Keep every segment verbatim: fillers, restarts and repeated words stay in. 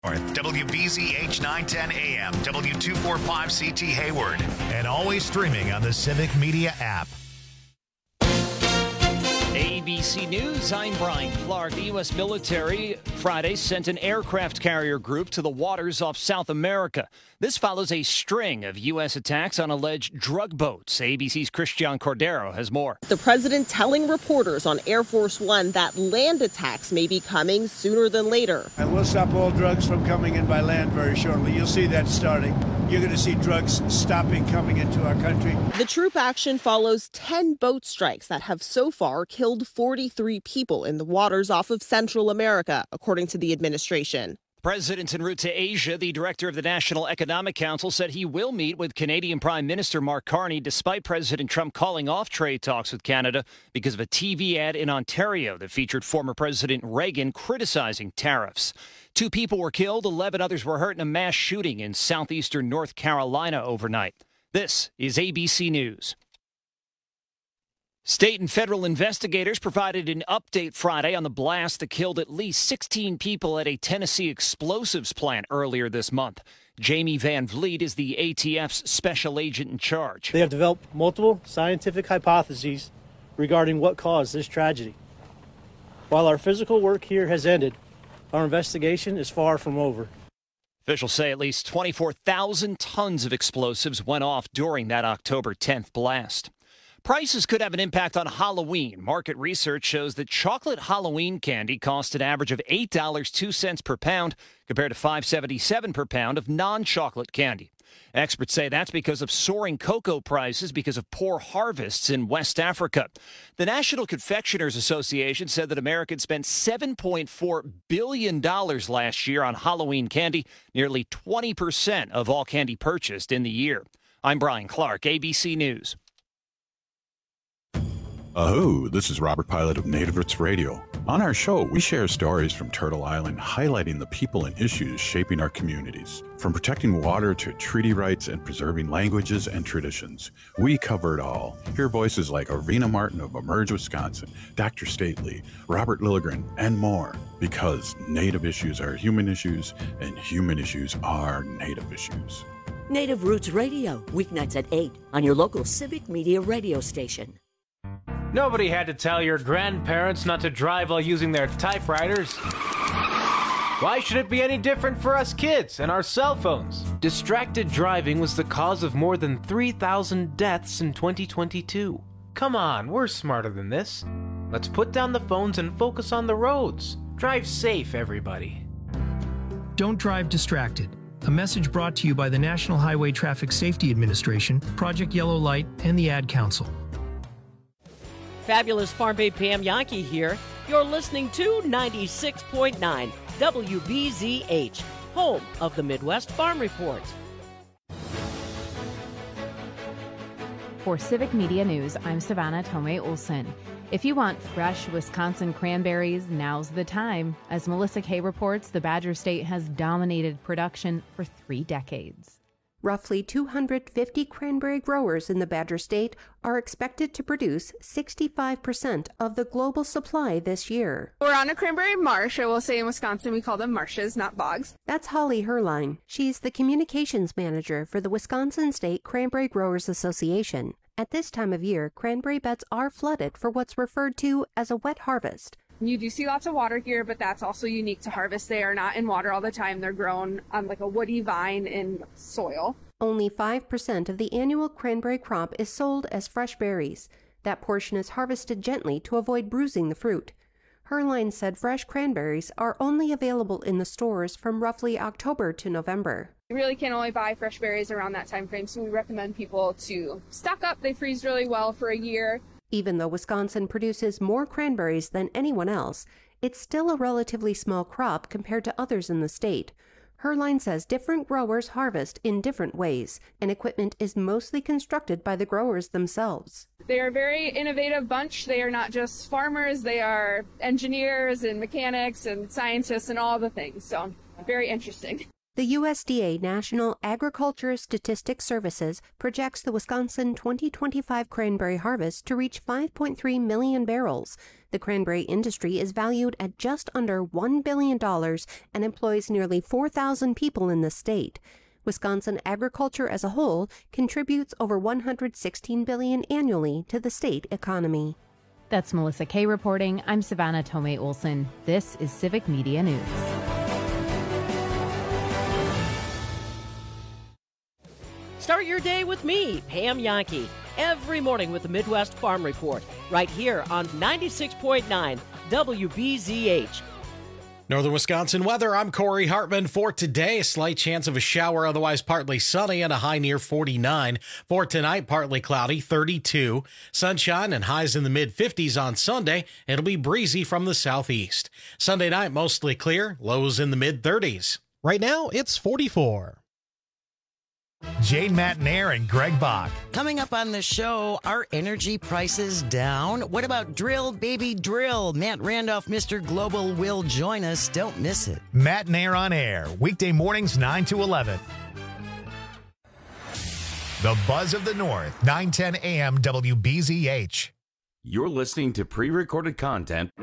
W B Z H nine ten A M, W two forty-five C T Hayward, and always streaming on the Civic Media app. A B C News, I'm Brian Clark. The U S military Friday sent an aircraft carrier group to the waters off South America. This follows a string of U S attacks on alleged drug boats. A B C's Christian Cordero has more. The president telling reporters on Air Force One that land attacks may be coming sooner than later. And we'll stop all drugs from coming in by land very shortly. You'll see that starting. You're going to see drugs stopping coming into our country. The troop action follows ten boat strikes that have so far killed forty-three people in the waters off of Central America, according to the administration. The president en route to Asia, the director of the National Economic Council, said he will meet with Canadian Prime Minister Mark Carney despite President Trump calling off trade talks with Canada because of a T V ad in Ontario that featured former President Reagan criticizing tariffs. Two people were killed, eleven others were hurt in a mass shooting in southeastern North Carolina overnight. This is A B C News. State and federal investigators provided an update Friday on the blast that killed at least sixteen people at a Tennessee explosives plant earlier this month. Jamie Van Vliet is the A T F's special agent in charge. They have developed multiple scientific hypotheses regarding what caused this tragedy. While our physical work here has ended, our investigation is far from over. Officials say at least twenty-four thousand tons of explosives went off during that October tenth blast. Prices could have an impact on Halloween. Market research shows that chocolate Halloween candy costs an average of eight dollars and two cents per pound compared to five dollars and seventy-seven cents per pound of non-chocolate candy. Experts say that's because of soaring cocoa prices because of poor harvests in West Africa. The National Confectioners Association said that Americans spent seven point four billion dollars last year on Halloween candy, nearly twenty percent of all candy purchased in the year. I'm Brian Clark, A B C News. Aho, this is Robert Pilot of Native Roots Radio. On our show, we share stories from Turtle Island highlighting the people and issues shaping our communities. From protecting water to treaty rights and preserving languages and traditions, we cover it all. Hear voices like Arvina Martin of Emerge, Wisconsin, Doctor Stately, Robert Lilligren, and more. Because Native issues are human issues, and human issues are Native issues. Native Roots Radio, weeknights at eight on your local Civic Media radio station. Nobody had to tell your grandparents not to drive while using their typewriters. Why should it be any different for us kids and our cell phones? Distracted driving was the cause of more than three thousand deaths in twenty twenty-two. Come on, we're smarter than this. Let's put down the phones and focus on the roads. Drive safe, everybody. Don't drive distracted. A message brought to you by the National Highway Traffic Safety Administration, Project Yellow Light, and the Ad Council. Fabulous Farm Babe Pam Yankee here. You're listening to ninety-six point nine W B Z H, home of the Midwest Farm Report. For Civic Media News, I'm Savannah Tomei Olson. If you want fresh Wisconsin cranberries, now's the time. As Melissa Kay reports, the Badger State has dominated production for three decades. Roughly two hundred fifty cranberry growers in the Badger State are expected to produce sixty-five percent of the global supply this year. We're on a cranberry marsh. I will say in Wisconsin we call them marshes, not bogs. That's Holly Herline. She's the communications manager for the Wisconsin State Cranberry Growers Association. At this time of year, cranberry beds are flooded for what's referred to as a wet harvest. You do see lots of water here, but that's also unique to harvest. They are not in water all the time. They're grown on like a woody vine in soil. Only five percent of the annual cranberry crop is sold as fresh berries. That portion is harvested gently to avoid bruising the fruit. Herline said fresh cranberries are only available in the stores from roughly October to November. You really can only buy fresh berries around that time frame, so we recommend people to stock up. They freeze really well for a year. Even though Wisconsin produces more cranberries than anyone else, it's still a relatively small crop compared to others in the state. Herline says different growers harvest in different ways, and equipment is mostly constructed by the growers themselves. They are a very innovative bunch. They are not just farmers, they are engineers and mechanics and scientists and all the things, so very interesting. The U S D A National Agriculture Statistics Services projects the Wisconsin twenty twenty-five cranberry harvest to reach five point three million barrels. The cranberry industry is valued at just under one billion dollars and employs nearly four thousand people in the state. Wisconsin agriculture as a whole contributes over one hundred sixteen billion dollars annually to the state economy. That's Melissa Kay reporting. I'm Savannah Tomei Olson. This is Civic Media News. Start your day with me, Pam Yankee, every morning with the Midwest Farm Report, right here on ninety-six point nine W B Z H. Northern Wisconsin weather, I'm Corey Hartman. For today, a slight chance of a shower, otherwise partly sunny and a high near forty-nine. For tonight, partly cloudy, thirty-two. Sunshine and highs in the mid-fifties on Sunday. It'll be breezy from the southeast. Sunday night, mostly clear, lows in the mid-thirties. Right now, it's forty-four. Jane Matnair and Greg Bach. Coming up on the show, are energy prices down? What about drill, baby, drill? Matt Randolph, Mister Global, will join us. Don't miss it. Matnair on air, weekday mornings nine to eleven. The Buzz of the North, nine ten A M W B Z H. You're listening to pre-recorded content.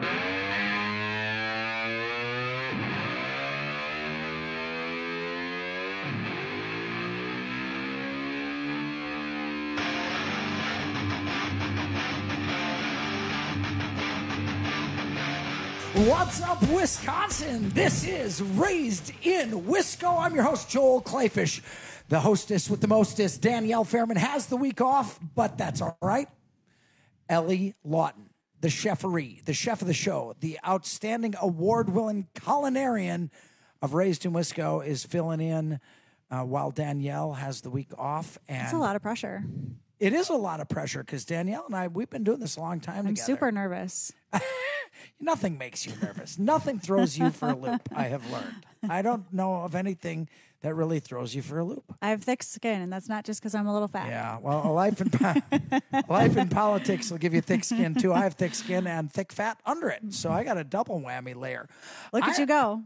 What's up, Wisconsin? This is Raised in Wisco. I'm your host, Joel Clayfish. The hostess with the mostest, Danielle Fairman, has the week off, but that's all right. Ellie Lawton, the cheferie, the chef of the show, the outstanding award-winning culinarian of Raised in Wisco, is filling in uh, while Danielle has the week off. And it's a lot of pressure. It is a lot of pressure because Danielle and I, we've been doing this a long time I'm together. super nervous. Nothing makes you nervous. Nothing throws you for a loop, I have learned. I don't know of anything that really throws you for a loop. I have thick skin, and that's not just because I'm a little fat. Yeah, well, a life in po- life in politics will give you thick skin, too. I have thick skin and thick fat under it, so I got a double whammy layer. Look at I, you go.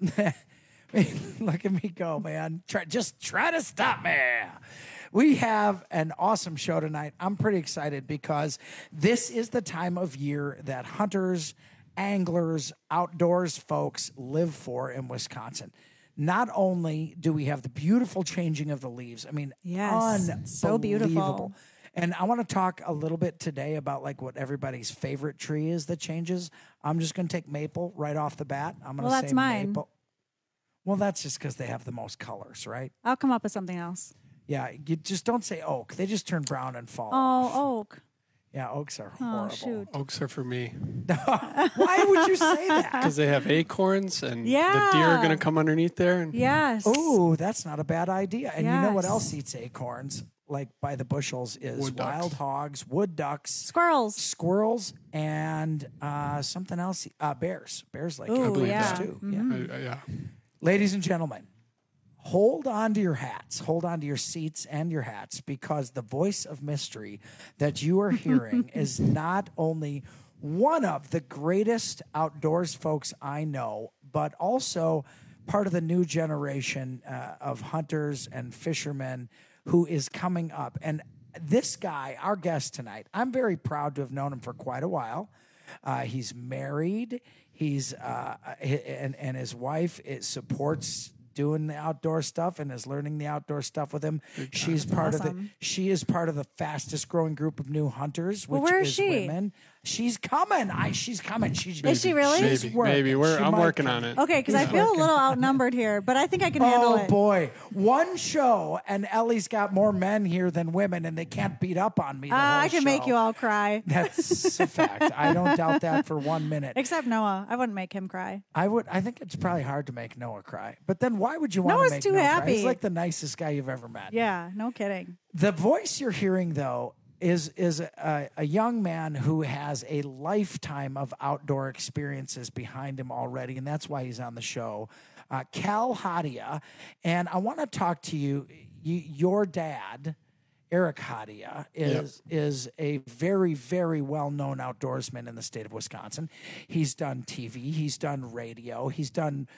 Look at me go, man. Try, just try to stop me. We have an awesome show tonight. I'm pretty excited because this is the time of year that hunters, anglers, outdoors folks live for in Wisconsin. Not only do we have the beautiful changing of the leaves, I mean, yes, so beautiful. And I want to talk a little bit today about like what everybody's favorite tree is that changes. I'm just going to take maple right off the bat. I'm going to well, say that's mine. maple. Well, that's just because they have the most colors, right? I'll come up with something else. Yeah, you just don't say oak. They just turn brown and fall Oh, off. oak. Yeah, oaks are Oh, horrible. shoot. Oaks are for me. Why would you say that? Because they have acorns and Yeah. the deer are going to come underneath there. And Yes. Oh, that's not a bad idea. And you know what Yes. else eats acorns, like by the bushels, is Wood ducks. wild hogs, wood ducks, Squirrels. squirrels, and uh, something else. Uh, bears. Bears like Ooh, acorns yeah. too. Mhm. Uh, yeah. Ladies and gentlemen, hold on to your hats, hold on to your seats and your hats, because the voice of mystery that you are hearing is not only one of the greatest outdoors folks I know, but also part of the new generation uh, of hunters and fishermen who is coming up. And this guy, our guest tonight, I'm very proud to have known him for quite a while. Uh, he's married. He's uh, and and his wife it supports doing the outdoor stuff and is learning the outdoor stuff with him. She's part awesome. of the she is part of the fastest growing group of new hunters, which Well, where is is she? women. She's coming. I she's coming. She's Is she really? She's Maybe. working. Maybe. We're, She I'm might working come. on it. Okay, because I He's feel working. a little outnumbered here, but I think I can handle Oh it. boy, one show and Ellie's got more men here than women, and they can't beat up on me. The Uh, whole I can make show. you all cry. That's a fact. I don't doubt that for one minute. Except Noah. I wouldn't make him cry. I would. I think it's probably hard to make Noah cry. But then, why would you want Noah's to make too Noah cry? happy. He's like the nicest guy you've ever met. Yeah, no kidding. The voice you're hearing, though, is is a, a young man who has a lifetime of outdoor experiences behind him already, and that's why he's on the show. Uh, Cal Hadia, and I want to talk to you. you your dad, Eric Hadia, is is a very, very well-known outdoorsman in the state of Wisconsin. He's done T V, he's done radio, he's done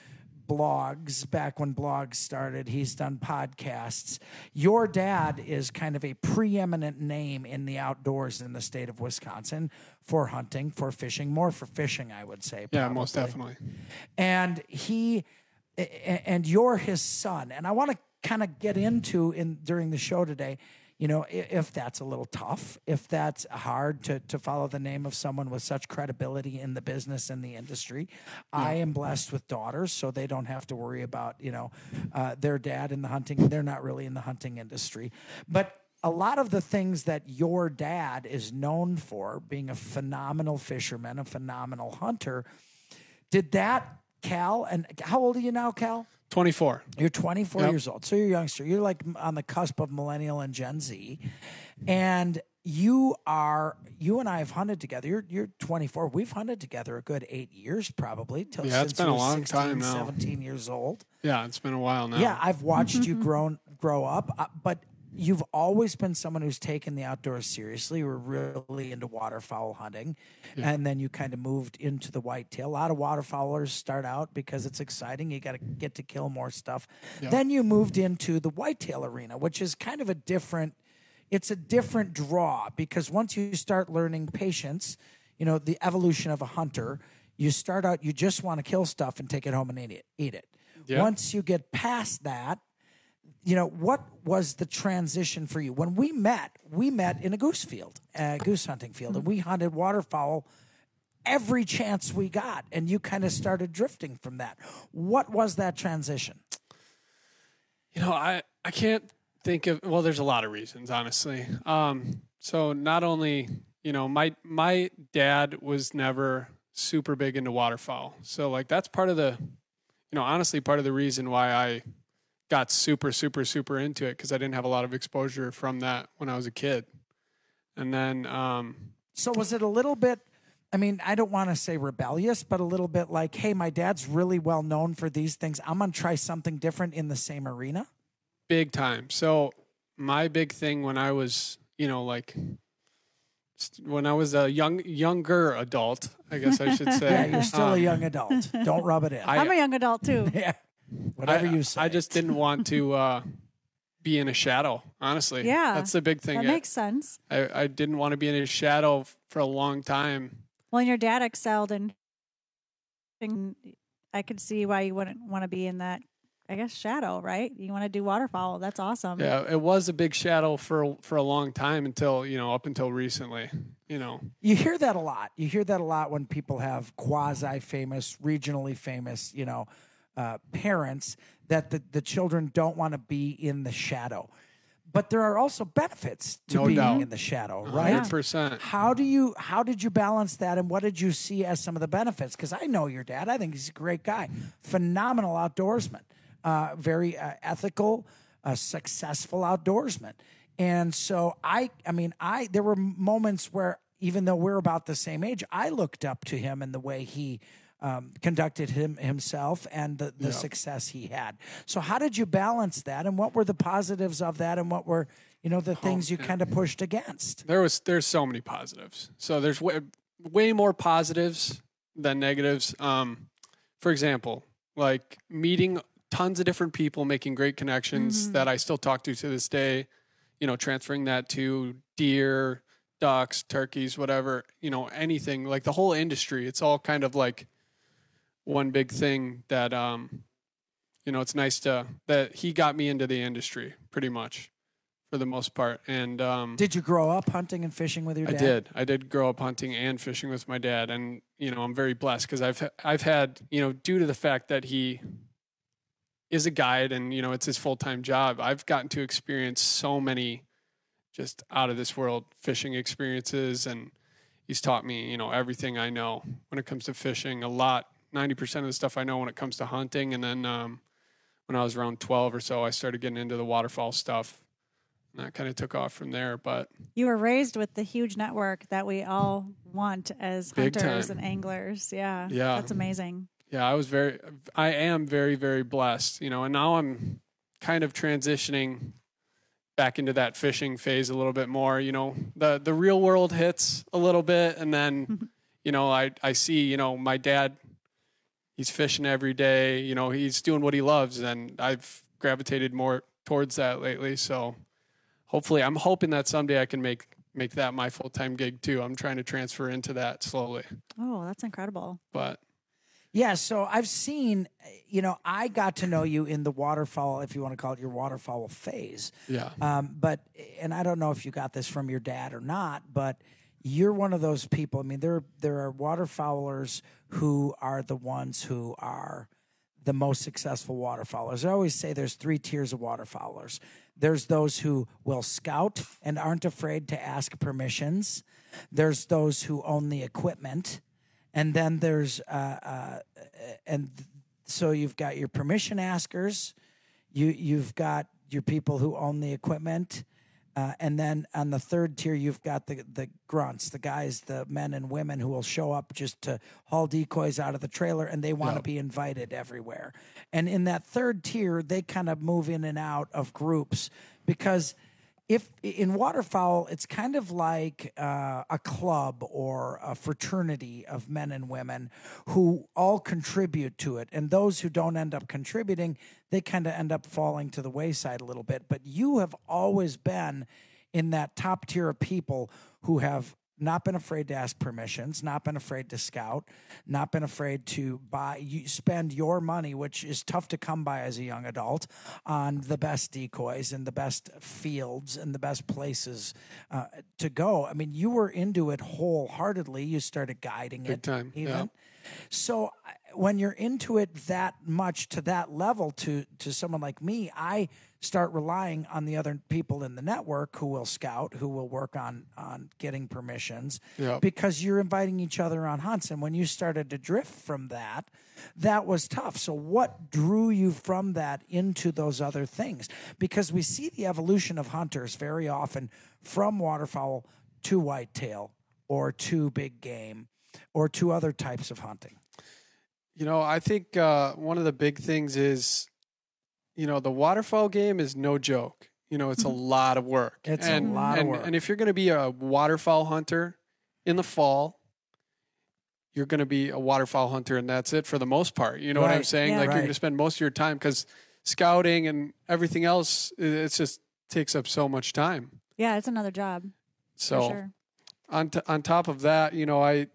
blogs back when blogs started. He's done podcasts. Your dad is kind of a preeminent name in the outdoors in the state of Wisconsin for hunting, for fishing, more for fishing, I would say. Yeah, probably. most definitely. And he, and you're his son. And I want to kind of get into in during the show today, you know, if that's a little tough, if that's hard to, to follow the name of someone with such credibility in the business and the industry. Yeah. I am blessed with daughters, so they don't have to worry about, you know, uh, their dad in the hunting. They're not really in the hunting industry. But a lot of the things that your dad is known for, being a phenomenal fisherman, a phenomenal hunter, did that, Cal, and how old are you now, Cal? twenty-four. You're twenty-four Yep. years old. So you're a youngster. You're like on the cusp of millennial and Gen Z. And you are, you and I have hunted together. You're you're twenty-four. We've hunted together a good eight years probably. Till, Yeah, it's since been you a were long sixteen, time now. seventeen years old. Yeah, it's been a while now. Yeah, I've watched you grown grow up, uh, but you've always been someone who's taken the outdoors seriously. You were really into waterfowl hunting, Yeah. and then you kind of moved into the whitetail. A lot of waterfowlers start out because it's exciting. You got to get to kill more stuff. Yeah. Then you moved into the whitetail arena, which is kind of a different. It's a different draw because once you start learning patience, you know, the evolution of a hunter, you start out, you just want to kill stuff and take it home and eat it. Eat it. Yeah. Once you get past that, you know, what was the transition for you? When we met, we met in a goose field, a goose hunting field, and we hunted waterfowl every chance we got, and you kind of started drifting from that. What was that transition? You know, I, I can't think of, well, there's a lot of reasons, honestly. Um, so not only, you know, my, my dad was never super big into waterfowl. So like, that's part of the, you know, honestly, part of the reason why I got super, super, super into it, because I didn't have a lot of exposure from that when I was a kid. And then, um, so was it a little bit, I mean, I don't want to say rebellious, but a little bit like, hey, my dad's really well known for these things. I'm going to try something different in the same arena? Big time. So my big thing when I was, you know, like when I was a young, younger adult, I guess I should say. Yeah, you're still um, a young adult. Don't rub it in. I- I'm a young adult too. Yeah. Whatever I, you say. I just didn't want to uh, be in a shadow, honestly. Yeah. That's the big thing. That I, makes sense. I, I didn't want to be in a shadow f- for a long time. Well, and your dad excelled in, in I could see why you wouldn't want to be in that, I guess, shadow, right? You want to do waterfowl. That's awesome. Yeah, it was a big shadow for for a long time until, you know, up until recently, you know. You hear that a lot. You hear that a lot when people have quasi-famous, regionally famous, you know, uh, parents, that the, the children don't want to be in the shadow. But there are also benefits to No being doubt. in the shadow, one right? hundred percent. How do you how did you balance that, and what did you see as some of the benefits? Because I know your dad. I think he's a great guy, phenomenal outdoorsman, uh, very uh, ethical, uh, successful outdoorsman. And so I, I mean, I there were moments where even though we're about the same age, I looked up to him in the way he um, conducted him himself and the, the Yeah. success he had. So how did you balance that, and what were the positives of that, and what were, you know, the things you yeah. kind of pushed against? There was there's so many positives. So there's way, way more positives than negatives. Um, for example, like meeting tons of different people, making great connections Mm-hmm. that I still talk to to this day. You know, transferring that to deer, ducks, turkeys, whatever. You know, anything like the whole industry. It's all kind of like one big thing that um, you know, it's nice to that he got me into the industry pretty much for the most part. And um, Did you grow up hunting and fishing with your I dad? did. I did grow up hunting and fishing with my dad, and you know, I'm very blessed because I've I've had, you know, due to the fact that he is a guide and you know it's his full time job, I've gotten to experience so many just out of this world fishing experiences, and he's taught me, you know, everything I know when it comes to fishing. A lot, ninety percent of the stuff I know when it comes to hunting, and then um, when I was around twelve or so, I started getting into the waterfowl stuff. And that kind of took off from there, but You were raised with the huge network that we all want as Big hunters time. and anglers. Yeah. Yeah. That's amazing. yeah, I was very, I am very, very blessed, you know, and now I'm kind of transitioning back into that fishing phase a little bit more. You know, the, the real world hits a little bit, and then, you know, I, I see, you know, my dad he's fishing every day. You know, he's doing what he loves, and I've gravitated more towards that lately. So hopefully, I'm hoping that someday I can make make that my full-time gig too. I'm trying to transfer into that slowly. Oh, that's incredible. But yeah, so I've seen, you know, I got to know you in the waterfowl, if you want to call it your waterfowl phase. Yeah. Um, but, and I don't know if you got this from your dad or not, but you're one of those people. I mean, there, there are waterfowlers who are the ones who are the most successful waterfowlers. I always say there's three tiers of waterfowlers. There's those who will scout and aren't afraid to ask permissions. There's those who own the equipment. And then there's, uh, uh, and so you've got your permission askers, you, you've got your people who own the equipment, uh, and then on the third tier, you've got the, the grunts, the guys, the men and women who will show up just to haul decoys out of the trailer, and they want to yep. be invited everywhere. And in that third tier, they kind of move in and out of groups because if in waterfowl, it's kind of like uh, a club or a fraternity of men and women who all contribute to it. And those who don't end up contributing, they kind of end up falling to the wayside a little bit. But you have always been in that top tier of people who have not been afraid to ask permissions, not been afraid to scout, not been afraid to buy, you spend your money, which is tough to come by as a young adult, on the best decoys and the best fields and the best places uh, to go. I mean, you were into it wholeheartedly. You started guiding Big it. time, even. yeah. So when you're into it that much to that level, to to someone like me, I start relying on the other people in the network who will scout, who will work on on getting permissions, Yep. because you're inviting each other on hunts. And when you started to drift from that, that was tough. So what drew you from that into those other things? Because we see the evolution of hunters very often from waterfowl to whitetail or to big game or to other types of hunting. You know, I think uh, one of the big things is, you know, the waterfowl game is no joke. You know, it's a lot of work. It's and, a lot and, of work. And if you're going to be a waterfowl hunter in the fall, you're going to be a waterfowl hunter, and that's it for the most part. You know what I'm Right. saying? Yeah. Like Right. you're going to spend most of your time, because scouting and everything else, it it's just takes up so much time. Yeah, it's another job. So for sure. on t- on top of that, you know, I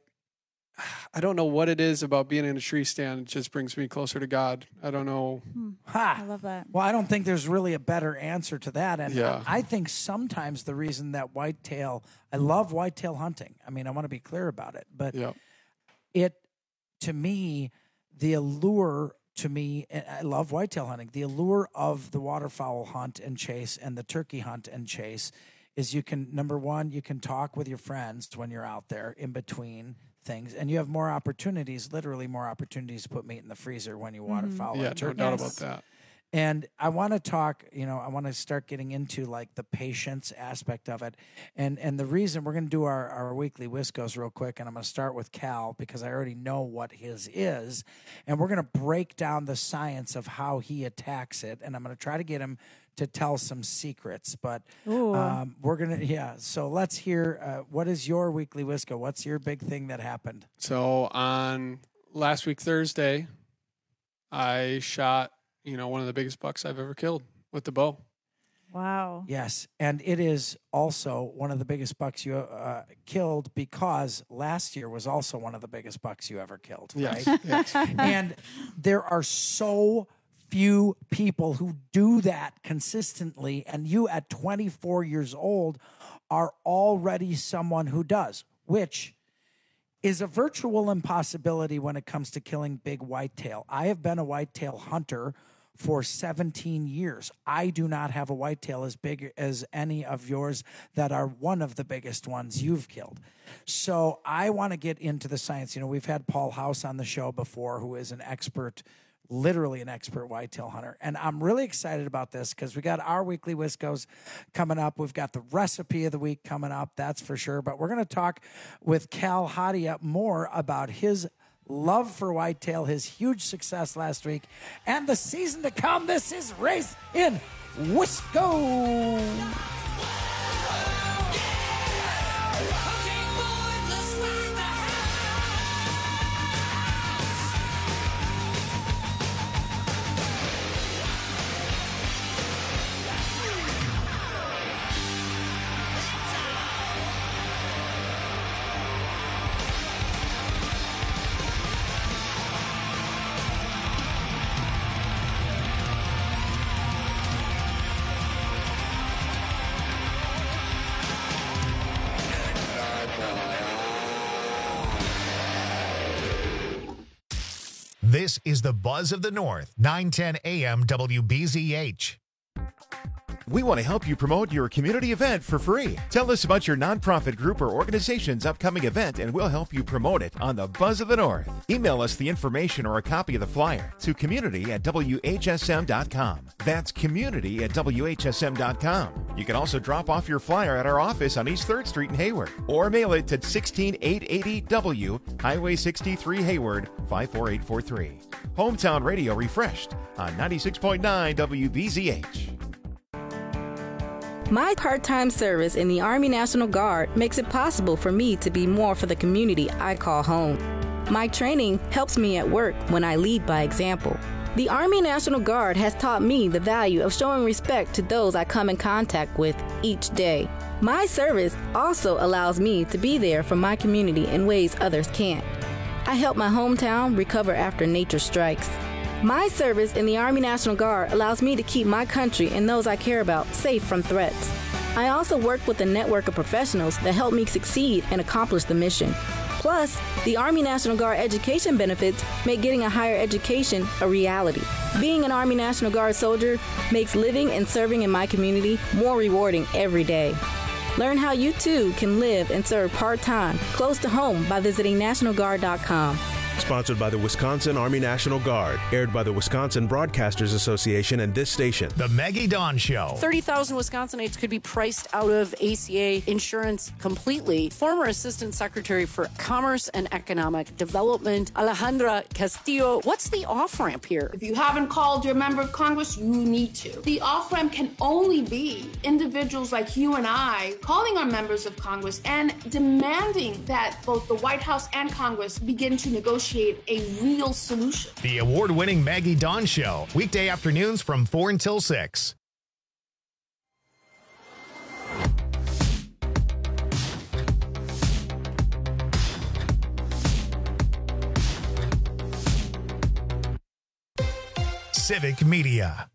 I don't know what it is about being in a tree stand. It just brings me closer to God. I don't know. Ha! I love that. Well, I don't think there's really a better answer to that. And Yeah. I I think sometimes the reason that whitetail, I love whitetail hunting. I mean, I want to be clear about it. But Yep. it, to me, the allure to me, and I love whitetail hunting, the allure of the waterfowl hunt and chase and the turkey hunt and chase is you can, number one, you can talk with your friends when you're out there in between things, and you have more opportunities, literally more opportunities to put meat in the freezer when you waterfowl. Yeah, and no turkey. doubt about that. And I want to talk, you know, I want to start getting into like the patience aspect of it. And and the reason we're going to do our, our weekly Wiscos real quick, and I'm going to start with Cal because I already know what his is. And we're going to break down the science of how he attacks it. And I'm going to try to get him to tell some secrets. But Ooh. um, we're going to, yeah. So let's hear, uh, what is your weekly Wisco? What's your big thing that happened? So on last week, Thursday, I shot, you know, one of the biggest bucks I've ever killed with the bow. Wow. Yes, and it is also one of the biggest bucks you uh, killed because last year was also one of the biggest bucks you ever killed, Yes, right? yes. And there are so few people who do that consistently, and you at twenty-four years old are already someone who does, which is a virtual impossibility when it comes to killing big whitetail. I have been a whitetail hunter for seventeen years. I do not have a whitetail as big as any of yours that are one of the biggest ones you've killed. So I want to get into the science. You know, we've had Paul House on the show before, who is an expert, literally an expert whitetail hunter. And I'm really excited about this because we got our weekly Wiscos coming up. We've got the recipe of the week coming up, that's for sure. But we're going to talk with Cal Hadia more about his love for whitetail, his huge success last week, and the season to come. This is Race in Wisco. This is the Buzz of the North, nine ten A M W B Z H. We want to help you promote your community event for free. Tell us about your nonprofit group or organization's upcoming event, and we'll help you promote it on the Buzz of the North. Email us the information or a copy of the flyer to community at W H S M dot com. That's community at W H S M dot com. You can also drop off your flyer at our office on East third Street in Hayward, or mail it to sixteen eight eighty W, Highway sixty-three, Hayward, five four eight four three. Hometown Radio refreshed on ninety-six point nine W B Z H. My part-time service in the Army National Guard makes it possible for me to be more for the community I call home. My training helps me at work when I lead by example. The Army National Guard has taught me the value of showing respect to those I come in contact with each day. My service also allows me to be there for my community in ways others can't. I help my hometown recover after nature strikes. My service in the Army National Guard allows me to keep my country and those I care about safe from threats. I also work with a network of professionals that help me succeed and accomplish the mission. Plus, the Army National Guard education benefits make getting a higher education a reality. Being an Army National Guard soldier makes living and serving in my community more rewarding every day. Learn how you too can live and serve part-time close to home by visiting national guard dot com. Sponsored by the Wisconsin Army National Guard. Aired by the Wisconsin Broadcasters Association and this station. The Maggie Dawn Show. thirty thousand Wisconsinites could be priced out of A C A insurance completely. Former Assistant Secretary for Commerce and Economic Development, Alejandra Castillo. What's the off-ramp here? If you haven't called your member of Congress, you need to. The off-ramp can only be individuals like you and I calling our members of Congress and demanding that both the White House and Congress begin to negotiate a real solution. The award-winning Maggie Dawn Show, weekday afternoons from four until six. Civic Media.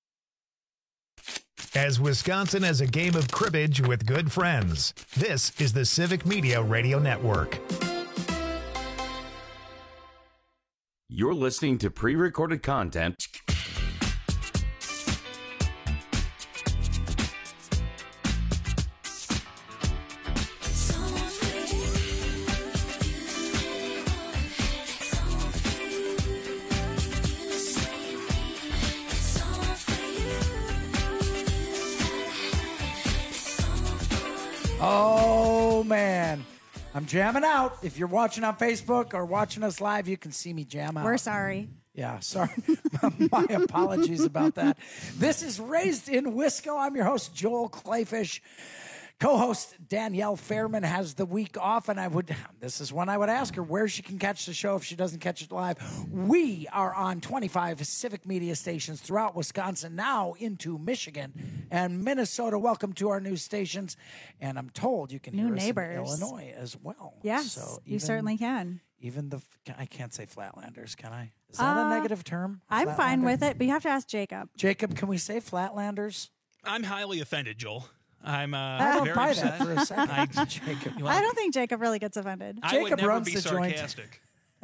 As Wisconsin has a game of cribbage with good friends, this is the Civic Media Radio Network. You're listening to pre-recorded content. Oh, man. I'm jamming out. If you're watching on Facebook or watching us live, you can see me jam out. We're sorry. Yeah, sorry. My apologies about that. This is Raised in Wisco. I'm your host, Joel Clayfish. Co-host Danielle Fairman has the week off, and I would, this is one I would ask her where she can catch the show if she doesn't catch it live. We are on twenty-five Civic Media stations throughout Wisconsin, now into Michigan and Minnesota. Welcome to our new stations, and I'm told you can new hear neighbors. us in Illinois as well. Yes, so you even, certainly can. Even the, I can't say Flatlanders, can I? Is that uh, a negative term? I'm Flatlander? fine with it, but you have to ask Jacob. Jacob, can we say Flatlanders? I'm highly offended, Joel. I'm uh, I don't very buy upset. that for a second. I, Jacob. I don't think Jacob really gets offended. I Jacob would never runs be the joint. sarcastic.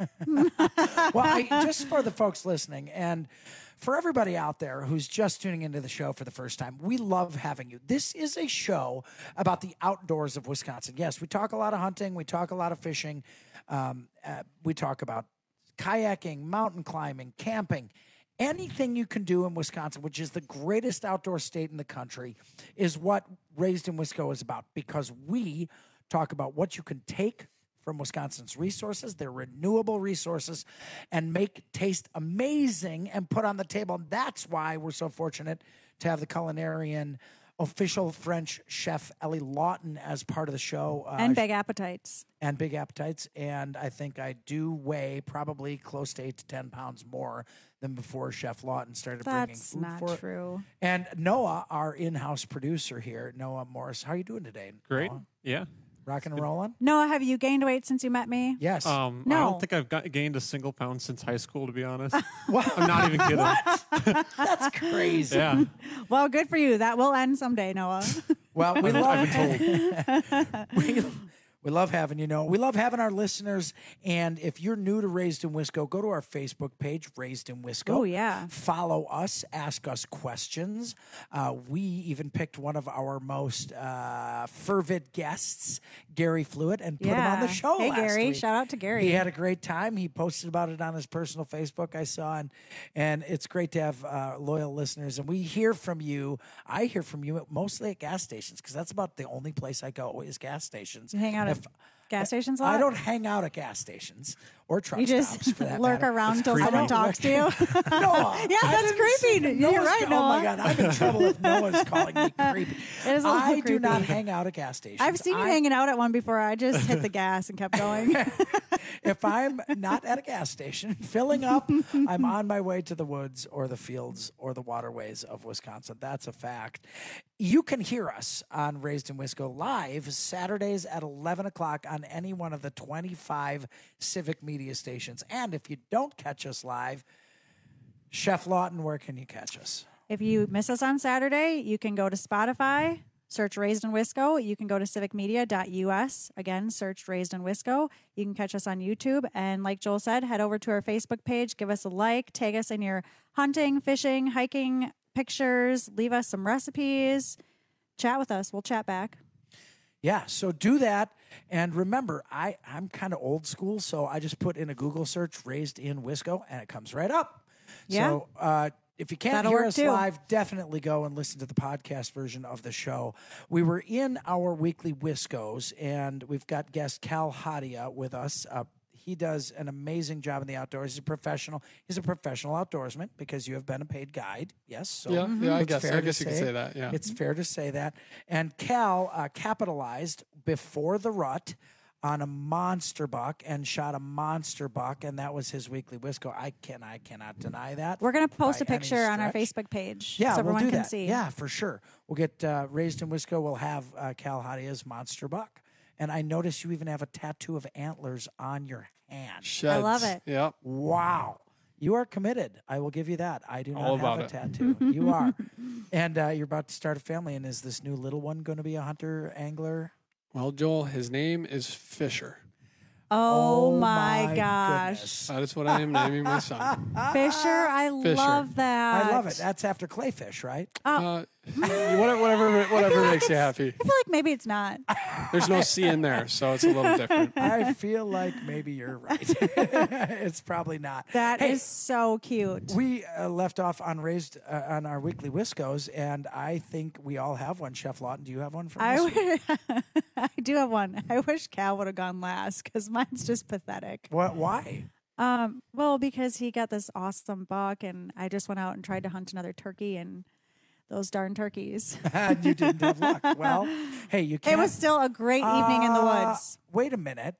Well, I, just for the folks listening and for everybody out there who's just tuning into the show for the first time, we love having you. This is a show about the outdoors of Wisconsin. Yes, we talk a lot of hunting. We talk a lot of fishing. Um, uh, we talk about kayaking, mountain climbing, camping. Anything you can do in Wisconsin, which is the greatest outdoor state in the country, is what Raised in Wisco is about, because we talk about what you can take from Wisconsin's resources, their renewable resources, and make taste amazing and put on the table. And that's why we're so fortunate to have the culinarian official French chef Ellie Lawton as part of the show. Uh, and Big Appetites. And Big Appetites. And I think I do weigh probably close to eight to ten pounds more than before Chef Lawton started That's bringing food not for true. it. And Noah, our in-house producer here, Noah Morris. How are you doing today, Great. Noah? Yeah. Rocking and rolling? Noah, have you gained weight since you met me? Yes. Um, No. I don't think I've got, gained a single pound since high school, to be honest. I'm not even kidding. What? That's crazy. Yeah. Well, good for you. That will end someday, Noah. Well, we I've- love I've been we, We love having you know. We love having our listeners. And if you're new to Raised in Wisco, go to our Facebook page, Raised in Wisco. Oh, yeah. Follow us. Ask us questions. Uh, we even picked one of our most uh, fervid guests, Gary Fluitt, and put yeah. him on the show Hey, last Gary. week. Shout out to Gary. He had a great time. He posted about it on his personal Facebook, I saw. And, and it's great to have uh, loyal listeners. And we hear from you. I hear from you mostly at gas stations because that's about the only place I go is gas stations. You hang out If- at gas stations a lot? I don't hang out at gas stations or truck You just stops for that lurk matter. around until I someone don't talks lurk- to you. Noah, Yeah, I that's didn't say- creepy. Noah's You're right, go- Oh my Noah. God, I'm in trouble if Noah's calling me creepy. It is a little I do creepy. not hang out at gas stations. I've seen you I- hanging out at one before. I just hit the gas and kept going. If I'm not at a gas station filling up, I'm on my way to the woods or the fields or the waterways of Wisconsin. That's a fact. You can hear us on Raised in Wisco live Saturdays at eleven o'clock on any one of the twenty-five civic media stations. And if you don't catch us live, Chef Lawton, where can you catch us? If you miss us on Saturday, you can go to Spotify, search Raised in Wisco. You can go to civic media dot U S. Again, search Raised in Wisco. You can catch us on YouTube. And like Joel said, head over to our Facebook page, give us a like, tag us in your hunting, fishing, hiking pictures, leave us some recipes, chat with us. We'll chat back. Yeah, so do that. And remember, I, I'm kind of old school, so I just put in a Google search, Raised in Wisco, and it comes right up. Yeah. So uh, if you can't That'll hear work us too. live, definitely go and listen to the podcast version of the show. We were in our weekly Wiscos, and we've got guest Cal Hadia with us. Uh, he does an amazing job in the outdoors. He's a professional. He's a professional outdoorsman because you have been a paid guide. Yes. So Yeah, yeah, I it's guess- fair I to guess you could say that, yeah. It's fair to say that. And Cal uh, capitalized before the rut on a monster buck and shot a monster buck, and that was his weekly Wisco. I can I cannot deny that. We're going to post a by any picture on our stretch. Facebook page Yeah, so we'll everyone do can that. see. Yeah, for sure. We'll get uh, Raised in Wisco. We'll have uh, Cal Hadia's monster buck. And I notice you even have a tattoo of antlers on your hand. Sheds. I love it. Yep. Wow. You are committed. I will give you that. I do not All have about a it. tattoo. You are. And uh, you're about to start a family. And is this new little one going to be a hunter, angler? Well, Joel, his name is Fisher. Oh, Oh my, my gosh. goodness. That is what I am naming my son. Fisher, I Fisher. love that. I love it. That's after Clayfish, right? Uh, whatever, whatever, whatever makes you happy. I feel like maybe it's not. There's no C in there, so it's a little different. I feel like maybe you're right. It's probably not. That is Hey, so cute. We uh, left off on raised uh, on our weekly Wiscos, and I think we all have one. Chef Lawton, do you have one from I, this week? w- I do have one. I wish Cal would have gone last because mine's just pathetic. What? Why? Um, well, because he got this awesome buck, and I just went out and tried to hunt another turkey, and those darn turkeys. And you didn't have luck. Well, hey, you It can't. was still a great evening in the Uh, woods. Wait a minute.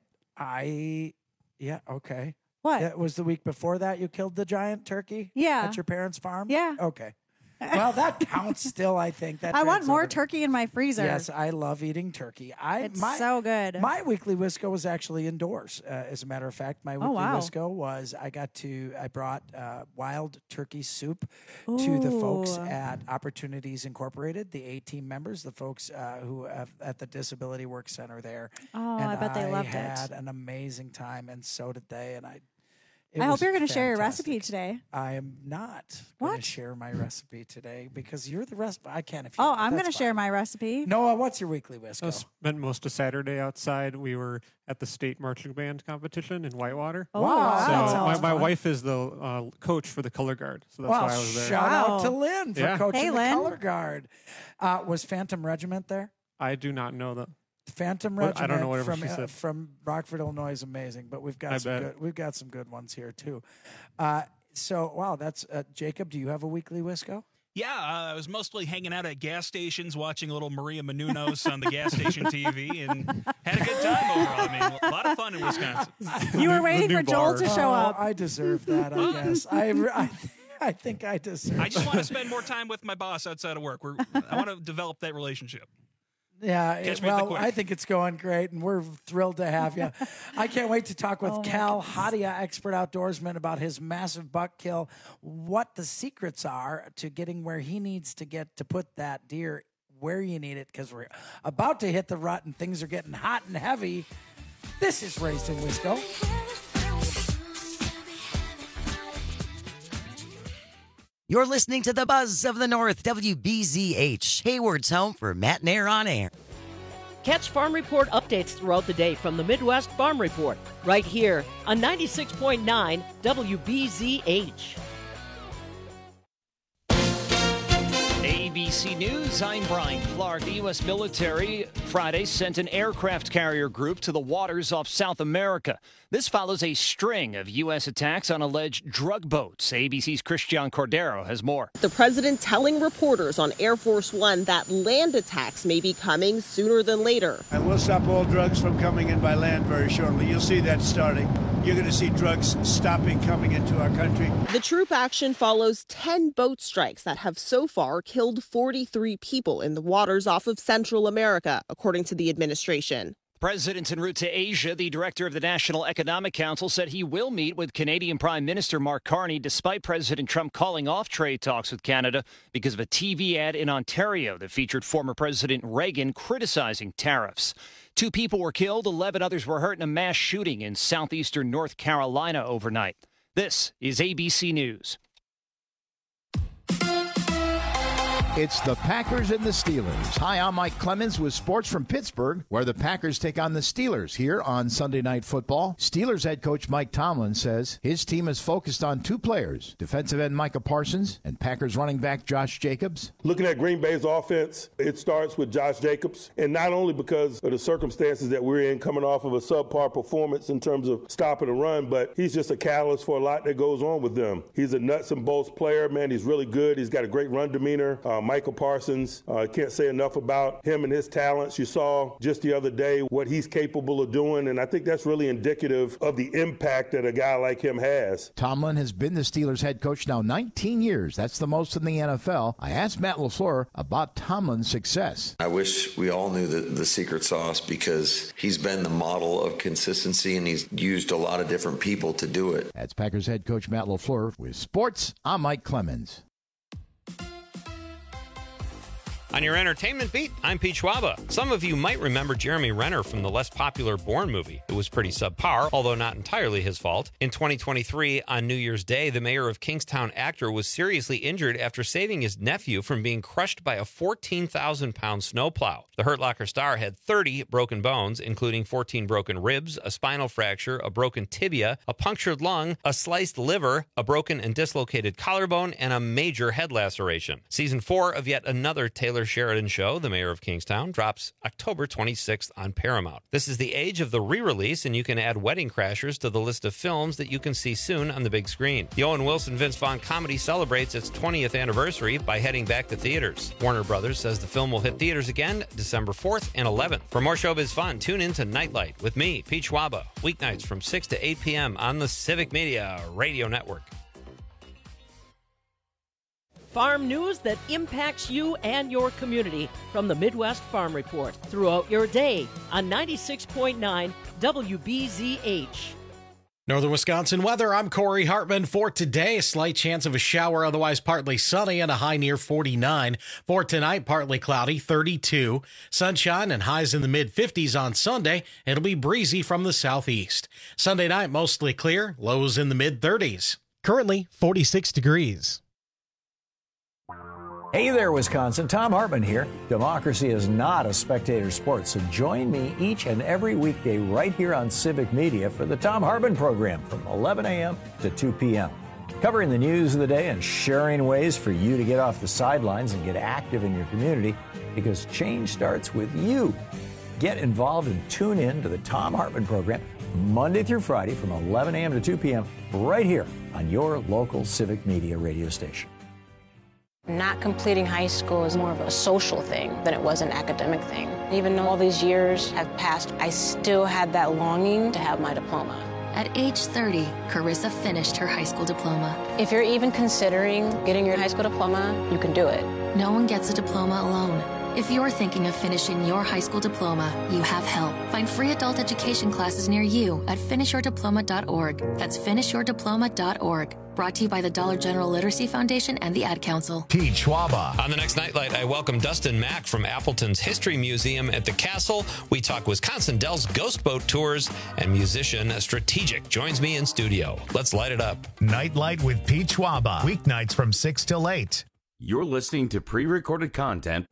I. Yeah. Okay. What? It was the week before that you killed the giant turkey. Yeah. At your parents' farm. Yeah. Okay. Well, that counts still. I think that. I want drags more over. turkey in my freezer. Yes, I love eating turkey. I It's my, so good. My weekly Wisco was actually indoors. Uh, as a matter of fact, my weekly wow. Wisco was I got to I brought uh, wild turkey soup to the folks Ooh. at Opportunities Incorporated, the A team members, the folks uh, who have at the Disability Work Center there. Oh, and I bet they loved it. had an amazing time, and so did they. And I. It I hope was you're going to share your fantastic. recipe today. I am not going to What? share my recipe today because you're the recipe. I can't. If you Oh, want. I'm going to That's share fine. my recipe. Noah, what's your weekly Wisco? I spent most of Saturday outside. We were at the state marching band competition in Whitewater. Oh, Wow, wow. that So my, sounds my fun. wife is the uh, coach for the color guard, so that's Well, why I was there. shout out to Wow. Lynn for Yeah. coaching Hey, the Lynn. color guard. Uh, was Phantom Regiment there? I do not know that. Phantom What- Regiment I don't know whatever from she uh, said. from Rockford, Illinois is amazing, but we've got I some bet. good we've got some good ones here too. Uh, so wow, that's uh, Jacob. Do you have a weekly Wisco? Yeah, uh, I was mostly hanging out at gas stations, watching a little Maria Menounos on the gas station T V, and had a good time overall. I mean, a lot of fun in Wisconsin. You were The waiting new for Joel bar. to show Oh, up. I deserve that. I guess I, I I think I deserve. I just that. want to spend more time with my boss outside of work. We're, I want to develop that relationship. Yeah, Catch it- me at the well, quick. I think it's going great, and we're thrilled to have you. I can't wait to talk with Oh, my Cal goodness. Hadia, expert outdoorsman, about his massive buck kill, what the secrets are to getting where he needs to get to put that deer where you need it, because we're about to hit the rut and things are getting hot and heavy. This is Raised in Wisco. You're listening to the Buzz of the North, W B Z H, Hayward's home for Matt and Air on Air. Catch Farm Report updates throughout the day from the Midwest Farm Report, right here on ninety-six point nine W B Z H. A B C News, I'm Brian Clark. The U S military Friday sent an aircraft carrier group to the waters off South America. This follows a string of U S attacks on alleged drug boats. A B C's Christian Cordero has more. The president telling reporters on Air Force One that land attacks may be coming sooner than later. And we'll stop all drugs from coming in by land very shortly. You'll see that starting. You're going to see drugs stopping coming into our country. The troop action follows ten boat strikes that have so far killed forty-three people in the waters off of Central America, according to the administration. President en route to Asia, the director of the National Economic Council said he will meet with Canadian Prime Minister Mark Carney despite President Trump calling off trade talks with Canada because of a T V ad in Ontario that featured former President Reagan criticizing tariffs. Two people were killed, eleven others were hurt in a mass shooting in southeastern North Carolina overnight. This is A B C News. It's the Packers and the Steelers. Hi, I'm Mike Clemens with sports from Pittsburgh, where the Packers take on the Steelers here on Sunday Night Football. Steelers head coach Mike Tomlin says his team is focused on two players, defensive end Micah Parsons and Packers running back Josh Jacobs. Looking at Green Bay's offense, it starts with Josh Jacobs, and not only because of the circumstances that we're in coming off of a subpar performance in terms of stopping the run, but he's just a catalyst for a lot that goes on with them. He's a nuts and bolts player, man. He's really good. He's got a great run demeanor. Um, Michael Parsons, I uh, can't say enough about him and his talents. You saw just the other day what he's capable of doing, and I think that's really indicative of the impact that a guy like him has. Tomlin has been the Steelers head coach now nineteen years. That's the most in the N F L. I asked Matt LaFleur about Tomlin's success. I wish we all knew the, the secret sauce, because he's been the model of consistency, and he's used a lot of different people to do it. That's Packers head coach Matt LaFleur. With sports, I'm Mike Clemens. On your entertainment beat, I'm Pete Schwaba. Some of you might remember Jeremy Renner from the less popular Bourne movie. It was pretty subpar, although not entirely his fault. In twenty twenty-three, on New Year's Day, the mayor of Kingstown actor was seriously injured after saving his nephew from being crushed by a fourteen thousand pound snowplow. The Hurt Locker star had thirty broken bones, including fourteen broken ribs, a spinal fracture, a broken tibia, a punctured lung, a sliced liver, a broken and dislocated collarbone, and a major head laceration. Season four of yet another Taylor Sheridan show, The Mayor of Kingstown, drops October twenty-sixth on Paramount. This is the age of the re-release, and you can add Wedding Crashers to the list of films that you can see soon on the big screen. The Owen Wilson Vince Vaughn comedy celebrates its twentieth anniversary by heading back to theaters. Warner Brothers says the film will hit theaters again December fourth and eleventh. For more showbiz fun, tune in to Nightlight with me, Pete Schwaba, weeknights from six to eight p.m. on the Civic Media Radio Network. Farm news that impacts you and your community from the Midwest Farm Report throughout your day on ninety-six point nine W B Z H. Northern Wisconsin weather, I'm Corey Hartman. For today, a slight chance of a shower, otherwise partly sunny and a high near forty-nine. For tonight, partly cloudy, thirty-two. Sunshine and highs in the mid-fifties on Sunday. It'll be breezy from the southeast. Sunday night, mostly clear, lows in the mid-thirties. Currently, forty-six degrees. Hey there, Wisconsin. Tom Hartman here. Democracy is not a spectator sport, so join me each and every weekday right here on Civic Media for the Tom Hartman program from eleven a.m. to two p.m. Covering the news of the day and sharing ways for you to get off the sidelines and get active in your community, because change starts with you. Get involved and tune in to the Tom Hartman program Monday through Friday from eleven a.m. to two p.m. right here on your local Civic Media radio station. Not completing high school is more of a social thing than it was an academic thing. Even though all these years have passed, I still had that longing to have my diploma. At age thirty, Carissa finished her high school diploma. If you're even considering getting your high school diploma, you can do it. No one gets a diploma alone. If you're thinking of finishing your high school diploma, you have help. Find free adult education classes near you at finish your diploma dot org. That's finish your diploma dot org. Brought to you by the Dollar General Literacy Foundation and the Ad Council. Pete Schwaba. On the next Nightlight, I welcome Dustin Mack from Appleton's History Museum at the Castle. We talk Wisconsin Dells Ghost Boat Tours, and musician Strategic joins me in studio. Let's light it up. Nightlight with Pete Schwaba. Weeknights from six till eight. You're listening to pre-recorded content.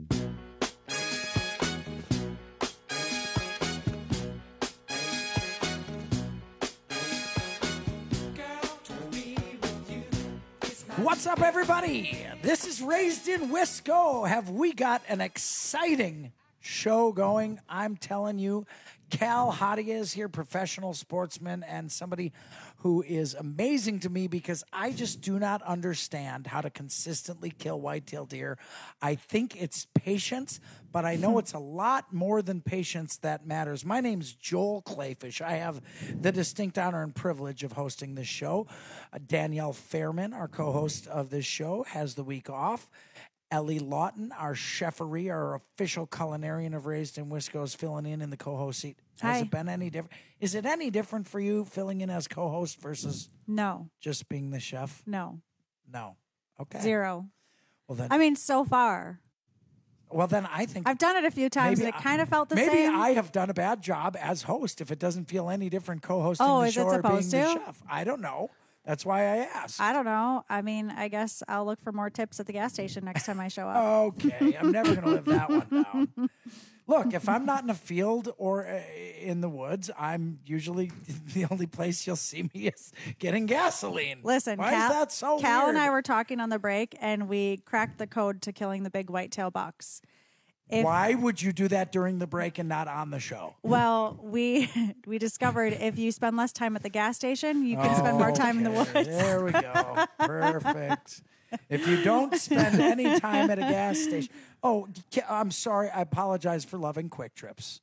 What's up, everybody? This is Raised in Wisco. Have we got an exciting show going? I'm telling you, Cal Hadia is here, professional sportsman and somebody who is amazing to me because I just do not understand how to consistently kill whitetail deer. I think it's patience, but I know it's a lot more than patience that matters. My name's Joel Clayfish. I have the distinct honor and privilege of hosting this show. Uh, Danielle Fairman, our co-host of this show, has the week off. Ellie Lawton, our cheferie, our official culinarian of Raised in Wisco, is filling in in the co-host seat. Has Hi. it been any different? Is it any different for you filling in as co-host versus No. just being the chef? No. No. Okay. Zero. Well then, I mean, so far. well then, I think I've done it a few times and maybe it kind of felt the maybe same. I have done a bad job as host if it doesn't feel any different co-hosting Oh, the is it show or being supposed the to? chef. I don't know. That's why I asked. I don't know. I mean, I guess I'll look for more tips at the gas station next time I show up. Okay, I'm never going to live that one down. Look, if I'm not in a field or uh, in the woods, I'm usually the only place you'll see me is getting gasoline. Listen, why Cal, is that so Cal weird? and I were talking on the break, and we cracked the code to killing the big whitetail bucks. If, Why would you do that during the break and not on the show? Well, we we discovered if you spend less time at the gas station, you can spend more time in the Okay, woods. There we go. Perfect. If you don't spend any time at a gas station. Oh, Ca- I'm sorry. I apologize for loving Quick Trips.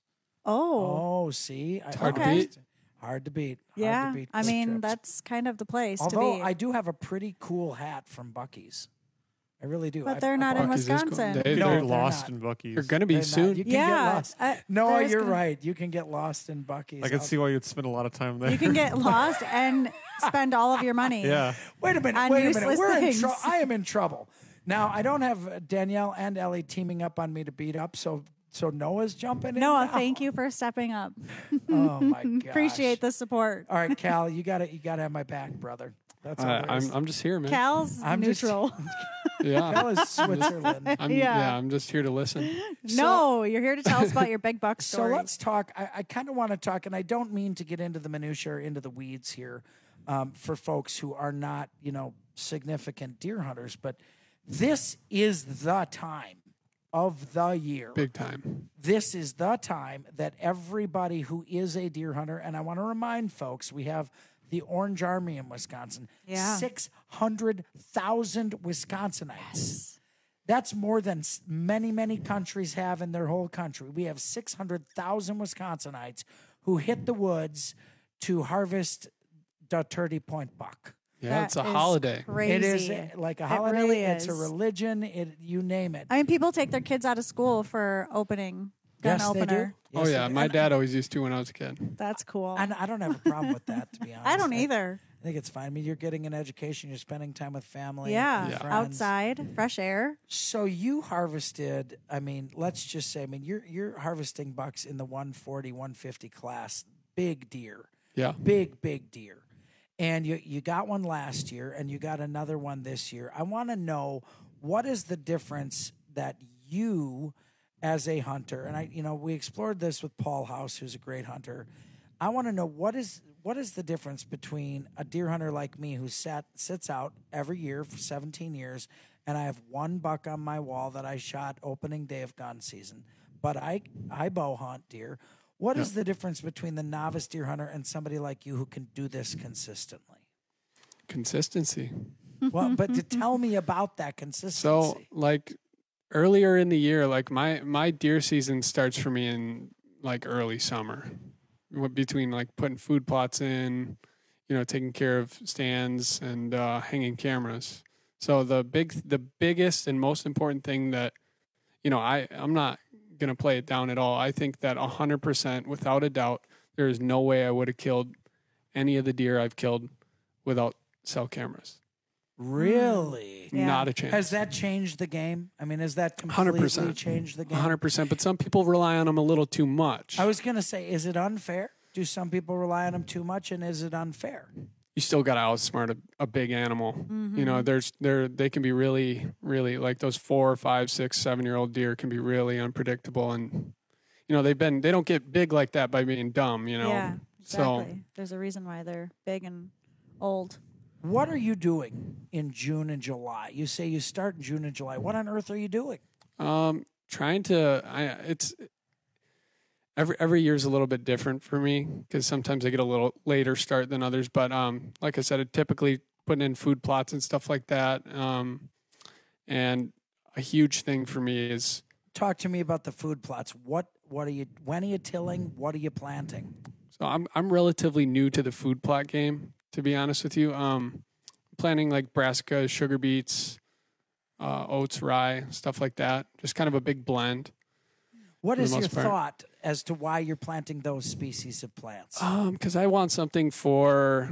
Oh. Oh, see? It's hard to Okay. beat. Hard to beat. Hard Yeah, to beat I Quick mean, Trips. that's kind of the place Although to be. I do have a pretty cool hat from Buc-ee's. I really do. But I- they're I not in bought- Buc-ee's is cool. Wisconsin. They- No, they're they're lost not. in Buc-ee's. They're going to be They're not. soon. You can Yeah, get lost. uh, no, there's you're gonna- right. You can get lost in Buc-ee's. I can I'll- see why you'd spend a lot of time there. You can get lost and spend all of your money. Yeah. Wait a minute. on Wait a minute. useless We're in things. trouble. I am in trouble. Now, I don't have Danielle and Ellie teaming up on me to beat up, so so Noah's jumping in. Noah, now? thank you for stepping up. Oh my gosh. Appreciate the support. All right, Cal, you got to you got to have my back, brother. That's all Uh, there I'm is. I'm just here, man. Cal's I'm just- neutral. yeah. Cal is Switzerland. I'm, Yeah. yeah. I'm just here to listen. no, you're here to tell us about your big buck So story. let's talk. I, I kind of want to talk, and I don't mean to get into the minutia or into the weeds here um, for folks who are not, you know, significant deer hunters, but this is the time of the year. Big time. This is the time that everybody who is a deer hunter, and I want to remind folks, we have the Orange Army in Wisconsin. Yeah. six hundred thousand Wisconsinites. That's more than s- many, many countries have in their whole country. We have six hundred thousand Wisconsinites who hit the woods to harvest the Turdy Point buck. Yeah, That it's a is holiday. Crazy. It is uh, like a It holiday. really It's a is. religion. It, you name it. I mean, people take their kids out of school for opening gun Yes, they do. opener. Oh Yes, yeah, they do. my And- dad always used to when I was a kid. That's cool. And I don't have a problem with that, to be honest. I don't either. I think it's fine. I mean, you're getting an education. You're spending time with family. Yeah, and Yeah. friends. outside, fresh air. So you harvested. I mean, let's just say. I mean, you're you're harvesting bucks in the one forty, one fifty class. Big deer. Yeah. Big big deer. And you you got one last year, and you got another one this year. I want to know what is the difference that you, as a hunter, and I, you know, we explored this with Paul House, who's a great hunter. I want to know what is what is the difference between a deer hunter like me who sat sits out every year for seventeen years, and I have one buck on my wall that I shot opening day of gun season, but I I bow hunt deer. What is the difference between the novice deer hunter and somebody like you who can do this consistently? Consistency. Well, but to tell me about that consistency. So like earlier in the year, like my my deer season starts for me in like early summer, What- between like putting food plots in, you know, taking care of stands and uh, hanging cameras. So the big, the biggest and most important thing that, you know, I, I'm not going to play it down at all. I think that one hundred percent, without a doubt, there is no way I would have killed any of the deer I've killed without cell cameras. Really? Not a chance. Has that changed the game? I mean, has that one hundred completely percent. changed the game? one hundred percent. But some people rely on them a little too much. I was going to say, is it unfair? Do some people rely on them too much, and is it unfair? You still got to outsmart a, a big animal. Mhm. You know, there's there they can be really, really like those four, five, six, seven year old deer can be really unpredictable, and you know they've been they don't get big like that by being dumb. You know, Yeah, so exactly. There's a reason why they're big and old. What are you doing in June and July? You say you start in June and July. What on earth are you doing? um, trying to I it's every every year's a little bit different for me because sometimes I get a little later start than others. But um, like I said, it typically putting in food plots and stuff like that. Um, and a huge thing for me is Talk to me about the food plots. What what are you? When are you tilling? What are you planting? so I'm I'm relatively new to the food plot game, to be honest with you. Um, planting like brassicas, sugar beets, uh, oats, rye, stuff like that. Just kind of a big blend. What for the is your most part. thought as to why you're planting those species of plants? Um, because I want something for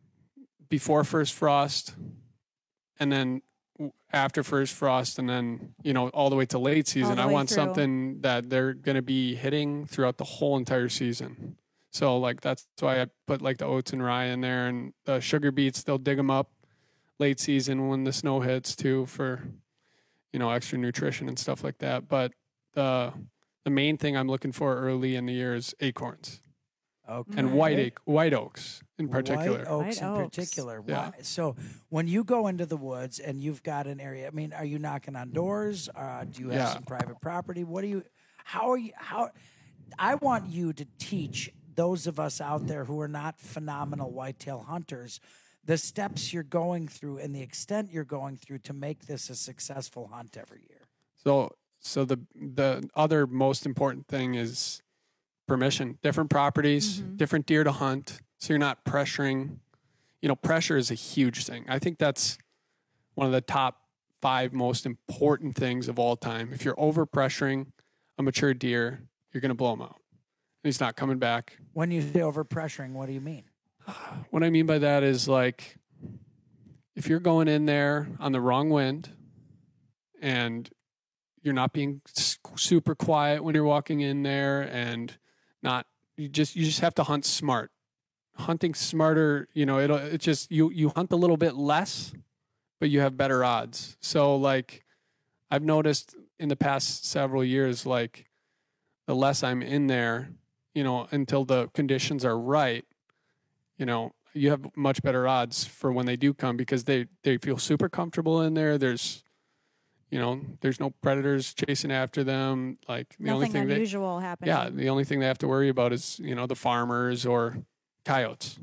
before first frost, and then w- after first frost, and then you know all the way to late season. the I way want through. something that they're going to be hitting throughout the whole entire season. So like that's why I put like the oats and rye in there, and the sugar beets. They'll dig them up late season when the snow hits too, for you know extra nutrition and stuff like that. But the the main thing I'm looking for early in the year is acorns. Okay. And white oak, white oaks in particular. White oaks White in oaks. particular. Yeah. Why- So when you go into the woods and you've got an area, I mean, are you knocking on doors? Uh, do you have Yeah. some private property? What do you? How are you? How? I want you to teach those of us out there who are not phenomenal whitetail hunters the steps you're going through and the extent you're going through to make this a successful hunt every year. So so the the other most important thing is permission. Different properties, Mhm. different deer to hunt. So you're not pressuring. You know, pressure is a huge thing. I think that's one of the top five most important things of all time. If you're over pressuring a mature deer, you're going to blow him out. He's not coming back. When you say over pressuring, what do you mean? What I mean by that is like if you're going in there on the wrong wind and you're not being s- super quiet when you're walking in there and not you just you just have to hunt smart. Hunting smarter, you know, it'll it just you you hunt a little bit less, but you have better odds. So like I've noticed in the past several years, like the less I'm in there, you know, until the conditions are right, you know, you have much better odds for when they do come because they, they feel super comfortable in there. There's, you know, there's no predators chasing after them. Like the only Nothing thing unusual they, happening. yeah, the only thing they have to worry about is, you know, the farmers or coyotes.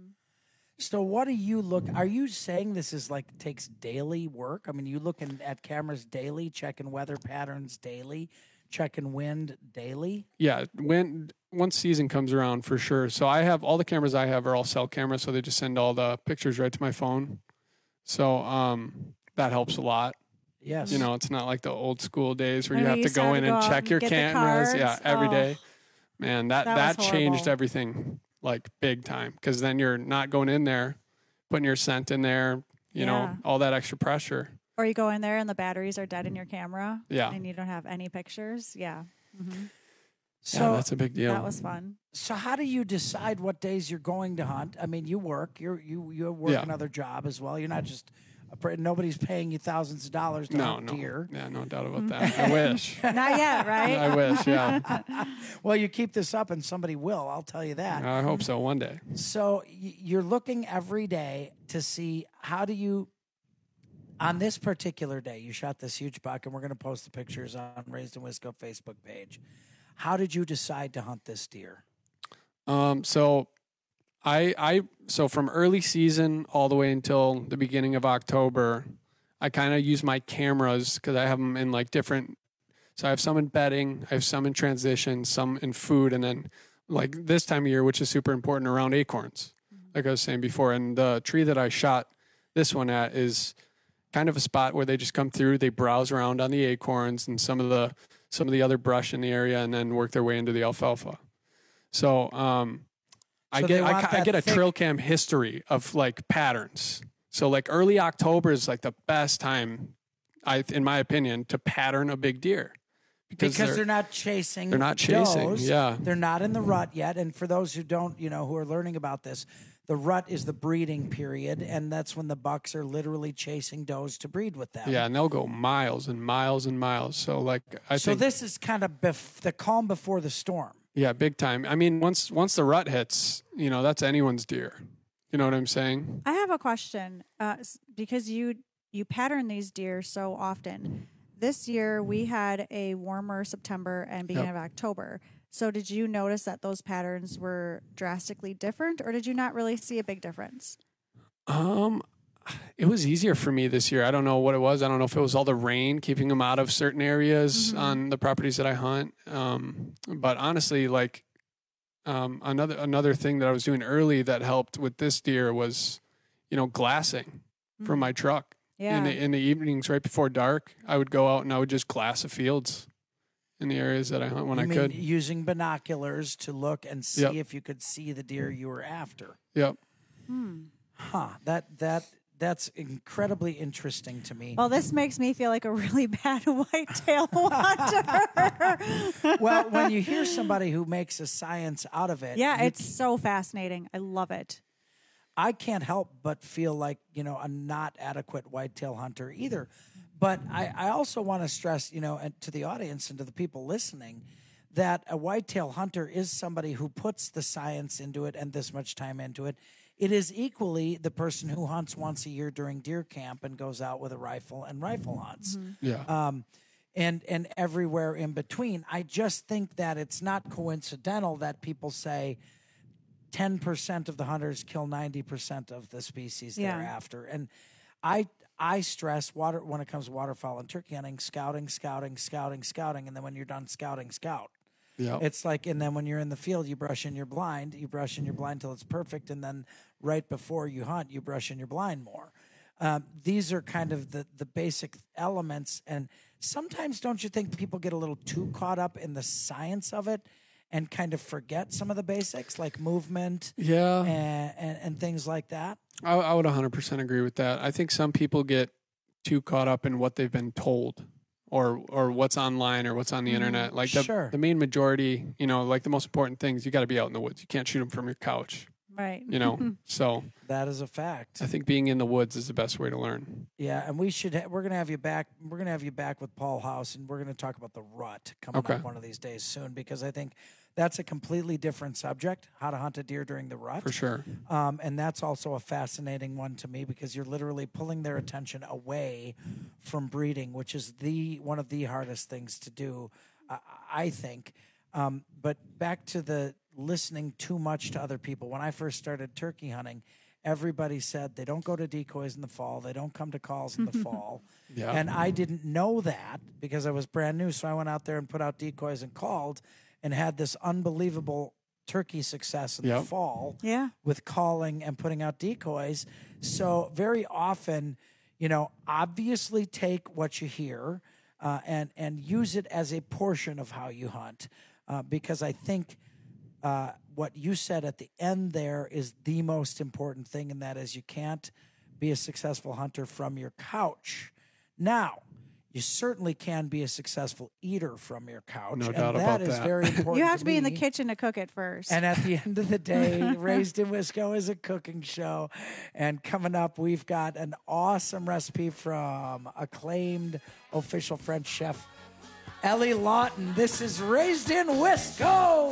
So what do you look? Are you saying this is like takes daily work? I mean, you looking at cameras daily, checking weather patterns daily, checking wind daily. Yeah, when once season comes around for sure. So I have all the cameras I have are all cell cameras, so they just send all the pictures right to my phone. So um, that helps a lot. Yes. You know, it's not like the old school days where I you know have you to used to go have in to go and out check and your get the cameras. Yeah, cards. every Oh. day. Man, that That that, was changed horrible. everything like big time because then you're not going in there, putting your scent in there. You Yeah. know, all that extra pressure. Or you go in there and the batteries are dead in your camera. Yeah. And you don't have any pictures. Yeah. hmm So yeah, that's a big deal. That was fun. So how do you decide what days you're going to hunt? I mean, you work. You're you you work Yeah. another job as well. You're not just a, pr- nobody's paying you thousands of dollars to no, hunt no, deer. yeah, no doubt about that. I wish. Not yet, right? I wish. Yeah, Well, you keep this up, and somebody will. I'll tell you that. I hope so one day. So y- you're looking every day to see how do you. On this particular day, you shot this huge buck, and we're going to post the pictures on Raised in Wisco Facebook page. How did you decide to hunt this deer? Um, so I I so from early season all the way until the beginning of October, I kind of use my cameras because I have them in like different. So I have some in bedding, I have some in transition, some in food, and then like this time of year, which is super important, around acorns, like I was saying before. And the tree that I shot this one at is kind of a spot where they just come through, they browse around on the acorns and some of the some of the other brush in the area, and then work their way into the alfalfa. So, um, I So get they I, want I that get a thick- trail cam history of like patterns. So like early October is like the best time, I in my opinion, to pattern a big deer. Because, they're, they're not chasing. They're not chasing, does. yeah. They're not in the rut yet. And for those who don't, you know, who are learning about this, the rut is the breeding period, and that's when the bucks are literally chasing does to breed with them. Yeah, and they'll go miles and miles and miles. So like I so think this is kind of bef- the calm before the storm. yeah, big time. I mean, once once the rut hits, you know, that's anyone's deer. You know what I'm saying? I have a question uh, s- because you you pattern these deer so often. This year we had a warmer September and beginning Yep. of October. So did you notice that those patterns were drastically different, or did you not really see a big difference? Um, it was easier for me this year. I don't know what it was. I don't know if it was all the rain keeping them out of certain areas Mhm. on the properties that I hunt. Um, but honestly, like um, another another thing that I was doing early that helped with this deer was, you know, glassing from Mhm. my truck. Yeah. In the in the evenings, right before dark, I would go out and I would just glass the fields in the areas that I hunt when You I mean could. using binoculars to look and see Yep. if you could see the deer you were after. Yep. Hmm. Huh. That that that's incredibly interesting to me. Well, this makes me feel like a really bad whitetail hunter. Well, when you hear somebody who makes a science out of it, yeah, you it's so fascinating. I love it. I can't help but feel like, you know, a not adequate whitetail hunter either. But I, I also want to stress, you know, and to the audience and to the people listening, that a whitetail hunter is somebody who puts the science into it and this much time into it. It is equally the person who hunts once a year during deer camp and goes out with a rifle and rifle hunts. Yeah. Um, and and everywhere in between. I just think that it's not coincidental that people say ten percent of the hunters kill ninety percent of the species Yeah. they're after. And I I stress water when it comes to waterfowl and turkey hunting, scouting, scouting, scouting, scouting, and then when you're done scouting, scout. Yeah. It's like, and then when you're in the field, you brush in your blind, you brush in your blind till it's perfect, and then right before you hunt, you brush in your blind more. Um, these are kind of the the basic elements, and sometimes don't you think people get a little too caught up in the science of it and kind of forget some of the basics like movement, Yeah. and, and, and things like that? I, I would one hundred percent agree with that. I think some people get too caught up in what they've been told or or what's online or what's on the Mhm. internet. Like the, Sure. the main majority, you know, like the most important things, you got to be out in the woods. You can't shoot them from your couch, Right. you know? So That is a fact. I think being in the woods is the best way to learn. Yeah, and we should. Ha- we're gonna have you back. We're gonna have you back with Paul House, and we're gonna talk about the rut coming Okay. up one of these days soon, because I think that's a completely different subject: how to hunt a deer during the rut. For sure. Um, and that's also a fascinating one to me because you're literally pulling their attention away from breeding, which is the one of the hardest things to do, I, I think. Um, but back to the listening too much to other people. When I first started turkey hunting, everybody said they don't go to decoys in the fall, they don't come to calls in the fall. Yeah. And I didn't know that because I was brand new. So I went out there and put out decoys and called and had this unbelievable turkey success in Yep. the fall Yeah. with calling and putting out decoys. So very often, you know, obviously take what you hear uh, and and use it as a portion of how you hunt, uh, because I think uh, what you said at the end there is the most important thing, and that is you can't be a successful hunter from your couch. Now, you certainly can be a successful eater from your couch. No and doubt that about is that. very important. You have to be in the me. kitchen to cook it first. And at the end of the day, Raised in Wisco is a cooking show. And coming up, we've got an awesome recipe from acclaimed official French chef Ellie Lawton. This is Raised in Wisco.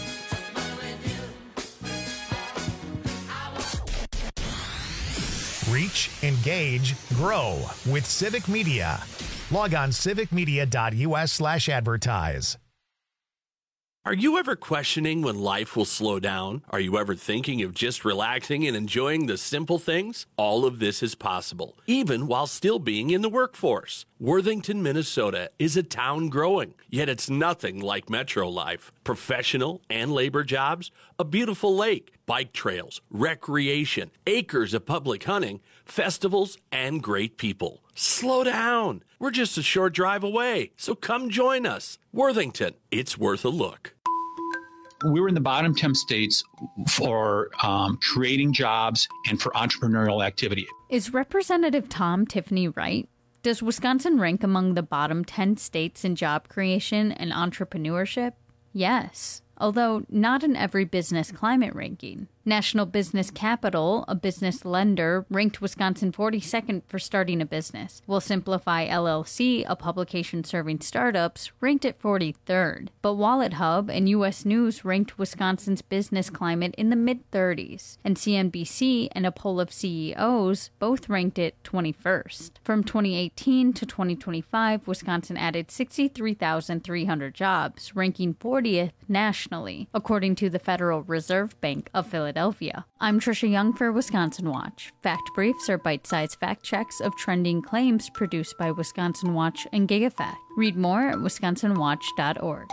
Reach, engage, grow with Civic Media. Log on civicmedia.us slash advertise. Are you ever questioning when life will slow down? Are you ever thinking of just relaxing and enjoying the simple things? All of this is possible, even while still being in the workforce. Worthington, Minnesota is a town growing, yet it's nothing like metro life. Professional and labor jobs, a beautiful lake, bike trails, recreation, acres of public hunting, festivals, and great people. Slow down. We're just a short drive away, so come join us. Worthington, it's worth a look. We were in the bottom ten states for um, creating jobs and for entrepreneurial activity. Is Representative Tom Tiffany right? Does Wisconsin rank among the bottom ten states in job creation and entrepreneurship? Yes, although not in every business climate ranking. National Business Capital, a business lender, ranked Wisconsin forty-second for starting a business, while Simplify L L C, a publication serving startups, ranked it forty-third. But Wallet Hub and U S News ranked Wisconsin's business climate in the mid-thirties, and C N B C and a poll of C E Os both ranked it twenty-first. From twenty eighteen to twenty twenty-five, Wisconsin added sixty-three thousand three hundred jobs, ranking fortieth nationally, according to the Federal Reserve Bank of Philadelphia. Philadelphia. I'm Trisha Young for Wisconsin Watch. Fact briefs are bite-sized fact checks of trending claims produced by Wisconsin Watch and GigaFact. Read more at wisconsin watch dot org.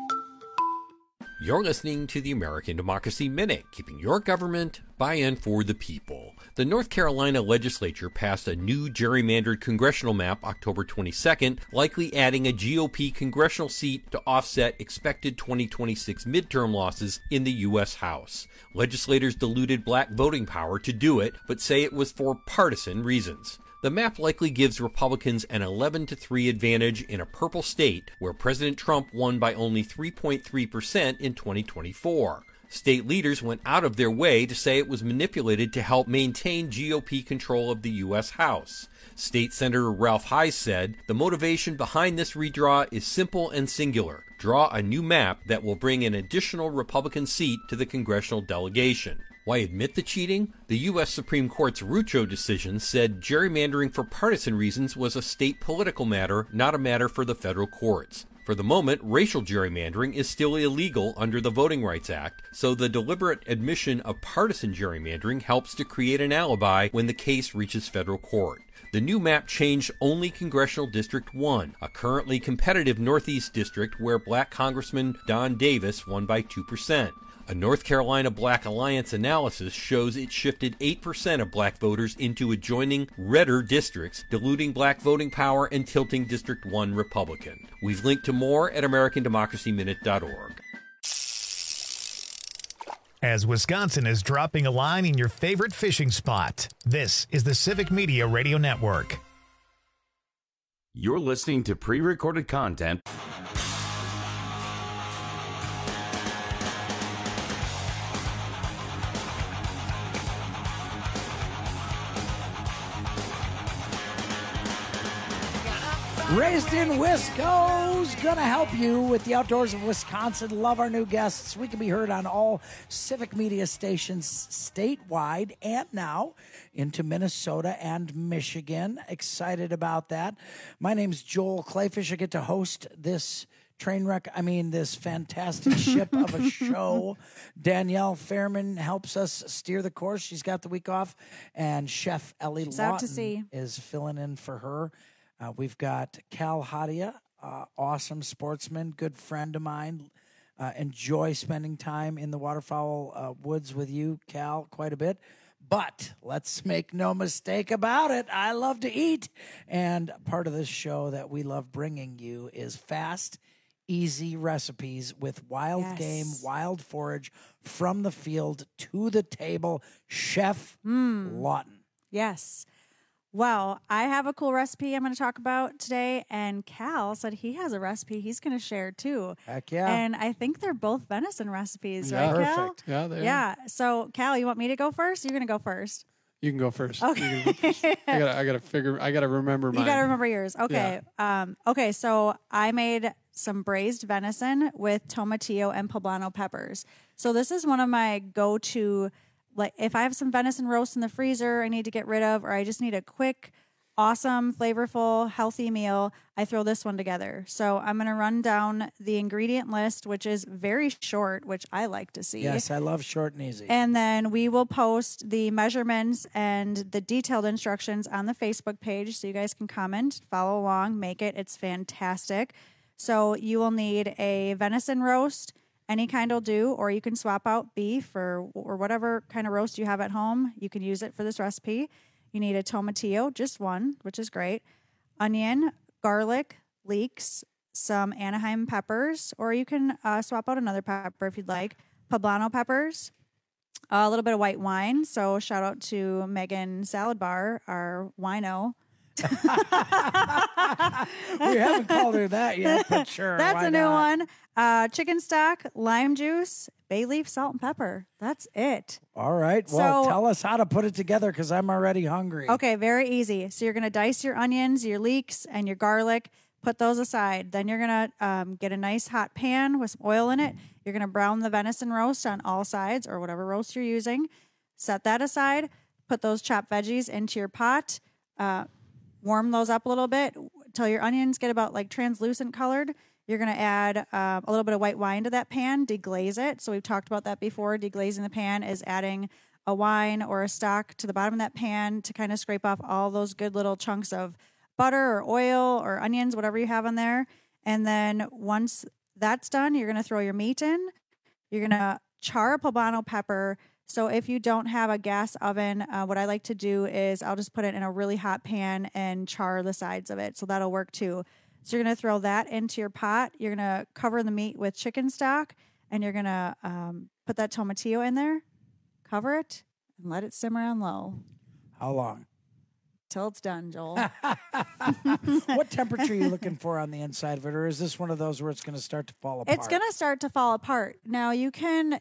You're listening to the American Democracy Minute, keeping your government by and for the people. The North Carolina legislature passed a new gerrymandered congressional map October twenty-second, likely adding a G O P congressional seat to offset expected twenty twenty-six midterm losses in the U S House. Legislators diluted black voting power to do it, but say it was for partisan reasons. The map likely gives Republicans an eleven to three advantage in a purple state where President Trump won by only three point three percent in twenty twenty-four. State leaders went out of their way to say it was manipulated to help maintain G O P control of the U S House. State Senator Ralph Heiss said, "The motivation behind this redraw is simple and singular. Draw a new map that will bring an additional Republican seat to the congressional delegation." Why admit the cheating? The U S Supreme Court's Rucho decision said gerrymandering for partisan reasons was a state political matter, not a matter for the federal courts. For the moment, racial gerrymandering is still illegal under the Voting Rights Act, so the deliberate admission of partisan gerrymandering helps to create an alibi when the case reaches federal court. The new map changed only Congressional District one, a currently competitive Northeast district where black Congressman Don Davis won by two percent. A North Carolina Black Alliance analysis shows it shifted eight percent of black voters into adjoining redder districts, diluting black voting power and tilting District one Republican. We've linked to more at american democracy minute dot org. As Wisconsin is dropping a line in your favorite fishing spot, this is the Civic Media Radio Network. You're listening to pre-recorded content. Raised in Wisco's gonna help you with the outdoors of Wisconsin. Love our new guests. We can be heard on all Civic Media stations statewide and now into Minnesota and Michigan. Excited about that. My name's Joel Clayfish. I get to host this train wreck, I mean, this fantastic ship of a show. Danielle Fairman helps us steer the course. She's got the week off. And Chef Ellie She's out to Lawton sea. is filling in for her. Uh, we've got Cal Hadia, uh, awesome sportsman, good friend of mine. Uh, enjoy spending time in the waterfowl uh, woods with you, Cal, quite a bit. But let's make no mistake about it. I love to eat. And part of this show that we love bringing you is fast, easy recipes with wild Yes. game, wild forage from the field to the table. Chef Mm. Lawton. Yes. Well, I have a cool recipe I'm going to talk about today, and Cal said he has a recipe he's going to share too. Heck yeah. And I think they're both venison recipes, Yeah. right, Cal? Perfect. Yeah, they are. Yeah. So, Cal, you want me to go first? You're going to go first. You can go first. Okay. You can go first. I gotta, I gotta figure. I gotta remember mine. You got to remember yours. Okay. Um, okay. So I made some braised venison with tomatillo and poblano peppers. So this is one of my go-to, like if I have some venison roast in the freezer I need to get rid of, or I just need a quick, awesome, flavorful, healthy meal, I throw this one together. So I'm going to run down the ingredient list, which is very short, which I like to see. Yes, I love short and easy. And then we will post the measurements and the detailed instructions on the Facebook page so you guys can comment, follow along, make it. It's fantastic. So you will need a venison roast. Any kind will do, or you can swap out beef or or whatever kind of roast you have at home. You can use it for this recipe. You need a tomatillo, just one, which is great. Onion, garlic, leeks, some Anaheim peppers, or you can uh, swap out another pepper if you'd like. Poblano peppers, a little bit of white wine. So shout out to Megan Salad Bar, our wino. We haven't called her that yet, but sure. That's why a new not? one. Uh, chicken stock, lime juice, bay leaf, salt, and pepper. That's it. All right. Well, So- tell us how to put it together because I'm already hungry. Okay, very easy. So you're going to dice your onions, your leeks, and your garlic. Put those aside. Then you're going to um, get a nice hot pan with some oil in it. You're going to brown the venison roast on all sides or whatever roast you're using. Set that aside. Put those chopped veggies into your pot. Uh, warm those up a little bit until your onions get about like translucent colored. You're going to add uh, a little bit of white wine to that pan, deglaze it. So we've talked about that before. Deglazing the pan is adding a wine or a stock to the bottom of that pan to kind of scrape off all those good little chunks of butter or oil or onions, whatever you have on there. And then once that's done, you're going to throw your meat in. You're going to char a poblano pepper. So if you don't have a gas oven, uh, what I like to do is I'll just put it in a really hot pan and char the sides of it. So that'll work too. So you're going to throw that into your pot. You're going to cover the meat with chicken stock, and you're going to um, put that tomatillo in there, cover it, and let it simmer on low. How long? Till it's done, Joel. What temperature are you looking for on the inside of it? Or is this one of those where it's going to start to fall apart? It's going to start to fall apart. Now you can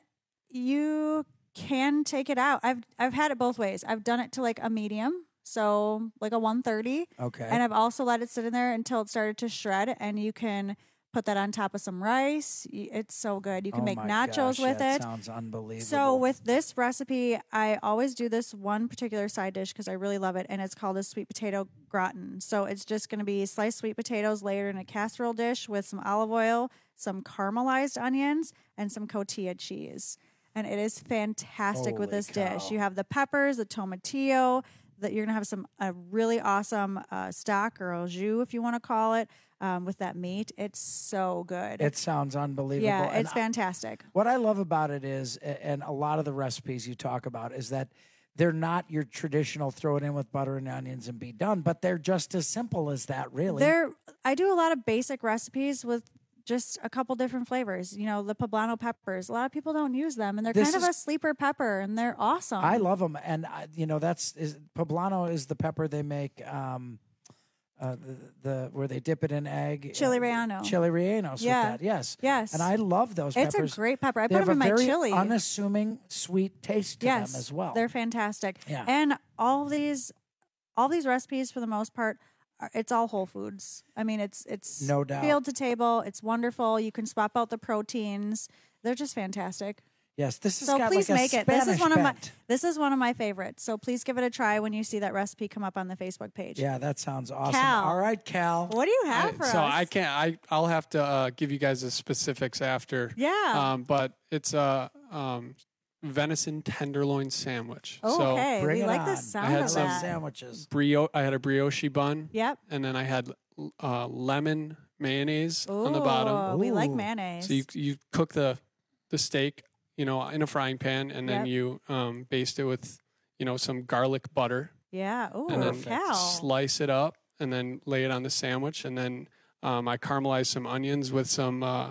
you can take it out. I've I've had it both ways. I've done it to like a medium, so like a one thirty. Okay. And I've also let it sit in there until it started to shred, and you can put that on top of some rice. Y- It's so good. You can Oh make my nachos gosh, with that it. sounds unbelievable. So with this recipe, I always do this one particular side dish because I really love it, and it's called a sweet potato gratin. So it's just going to be sliced sweet potatoes layered in a casserole dish with some olive oil, some caramelized onions, and some cotija cheese. And it is fantastic with Holy this cow. dish. You have the peppers, the tomatillo, that you're going to have some a really awesome uh, stock or au jus, if you want to call it, um, with that meat. It's so good. It sounds unbelievable. yeah, And it's fantastic. What I love about it is, a- and a lot of the recipes you talk about, is that they're not your traditional throw it in with butter and onions and be done, but they're just as simple as that, really. There, I do a lot of basic recipes with just a couple different flavors. You know, the poblano peppers. A lot of people don't use them, and they're This kind of is- a sleeper pepper, and they're awesome. I love them, and I, you know that's is poblano is the pepper they make. Um, uh, the, the where they dip it in egg. Chili uh, relleno. Chili rellenos. Yeah. With that, yes. Yes. And I love those It's peppers. a great pepper. I They put have them in a my very chili. unassuming sweet taste to yes, them as well. They're fantastic. Yeah. And all these, all these recipes for the most part, are, it's all whole foods. I mean, it's it's No doubt. field to table. It's wonderful. You can swap out the proteins. They're just fantastic. Yes, this has So got please like a make it. This is Spanish one of my bent. this is one of my favorites. So please give it a try when you see that recipe come up on the Facebook page. Yeah, that sounds awesome. Cal. All right, Cal. What do you have I- for so us? I can't. I I'll have to uh, give you guys the specifics after. Yeah. Um, but it's a um, venison tenderloin sandwich. Oh, so okay. Bring We it like on. the I sound had of some that. Sandwiches. brio. I had a brioche bun. Yep. And then I had uh, lemon mayonnaise on the bottom. Ooh, we like Ooh. mayonnaise. So you you cook the the steak, you know, in a frying pan, and then Yep. you um, baste it with, you know, some garlic butter, yeah. Oh, and then Cal. slice it up, and then lay it on the sandwich, and then um, I caramelized some onions with some uh,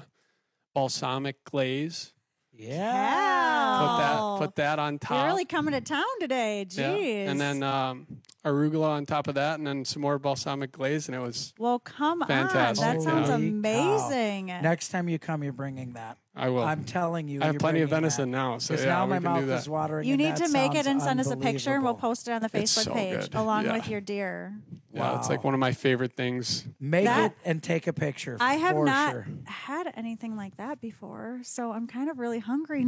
balsamic glaze. Yeah. Put that Cal. put that on top. You're really coming to town today. Jeez. Yeah. And then um, arugula on top of that, and then some more balsamic glaze, and it was well, come fantastic. on. That sounds Yeah. Holy cow. amazing. Next time you come, you're bringing that. I will. I'm telling you. I have you're plenty of bringing venison that. now, so 'Cause yeah, now we my can mouth do that. is watering. You and need that to make it sounds and send us a picture, and we'll unbelievable. post it on the It's Facebook so page good. along Yeah. with your deer. Yeah, it's Wow. like one of my favorite things. Make That- it and take a picture. I have for not sure. had anything like that before, so I'm kind of really hungry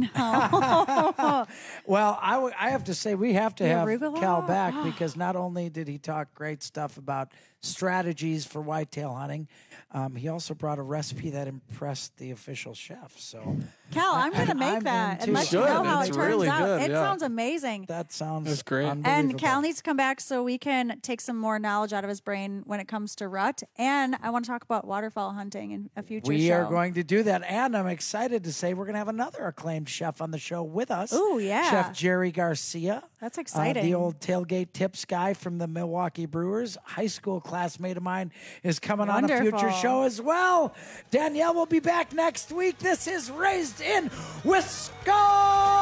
now. Well, I, w- I have to say we have to The have arugula? Cal back Ah. because not only did he talk great stuff about strategies for whitetail hunting, um, he also brought a recipe that impressed the official chef. So Cal, I'm going to make I'm that into and let it. you know how It's it turns really out. good, It yeah. sounds amazing. That sounds That's great. And Cal needs to come back so we can take some more knowledge out of his brain when it comes to rut. And I want to talk about waterfowl hunting in a future We show. are going to do that. And I'm excited to say we're going to have another acclaimed chef on the show with us. Ooh, yeah. Chef Jerry Garcia. That's Uh, exciting. the old tailgate tips guy from the Milwaukee Brewers. High school classmate of mine is coming on a Wonderful. future show as well. Danielle will be back next week. This is Raised in Wisconsin.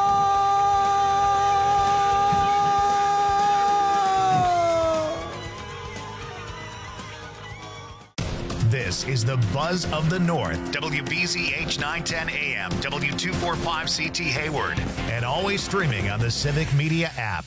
This is the Buzz of the North. W B Z H nine ten A M, W two forty-five C T Hayward, and always streaming on the Civic Media app.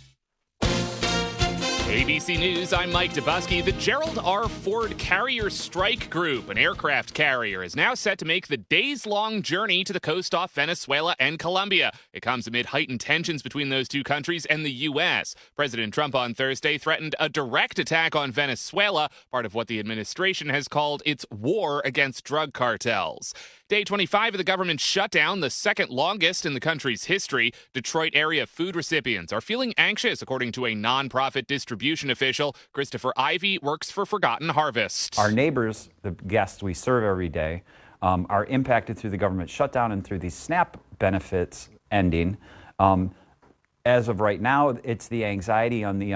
A B C News, I'm Mike Dubusky. The Gerald R. Ford Carrier Strike Group, an aircraft carrier, is now set to make the days-long journey to the coast off Venezuela and Colombia. It comes amid heightened tensions between those two countries and the U S. President Trump on Thursday threatened a direct attack on Venezuela, part of what the administration has called its war against drug cartels. Day twenty-five of the government shutdown, the second longest in the country's history. Detroit area food recipients are feeling anxious, according to a nonprofit distribution official. Christopher Ivey works for Forgotten Harvest. Our neighbors, the guests we serve every day, um, are impacted through the government shutdown and through these SNAP benefits ending. Um, as of right now, it's the anxiety on the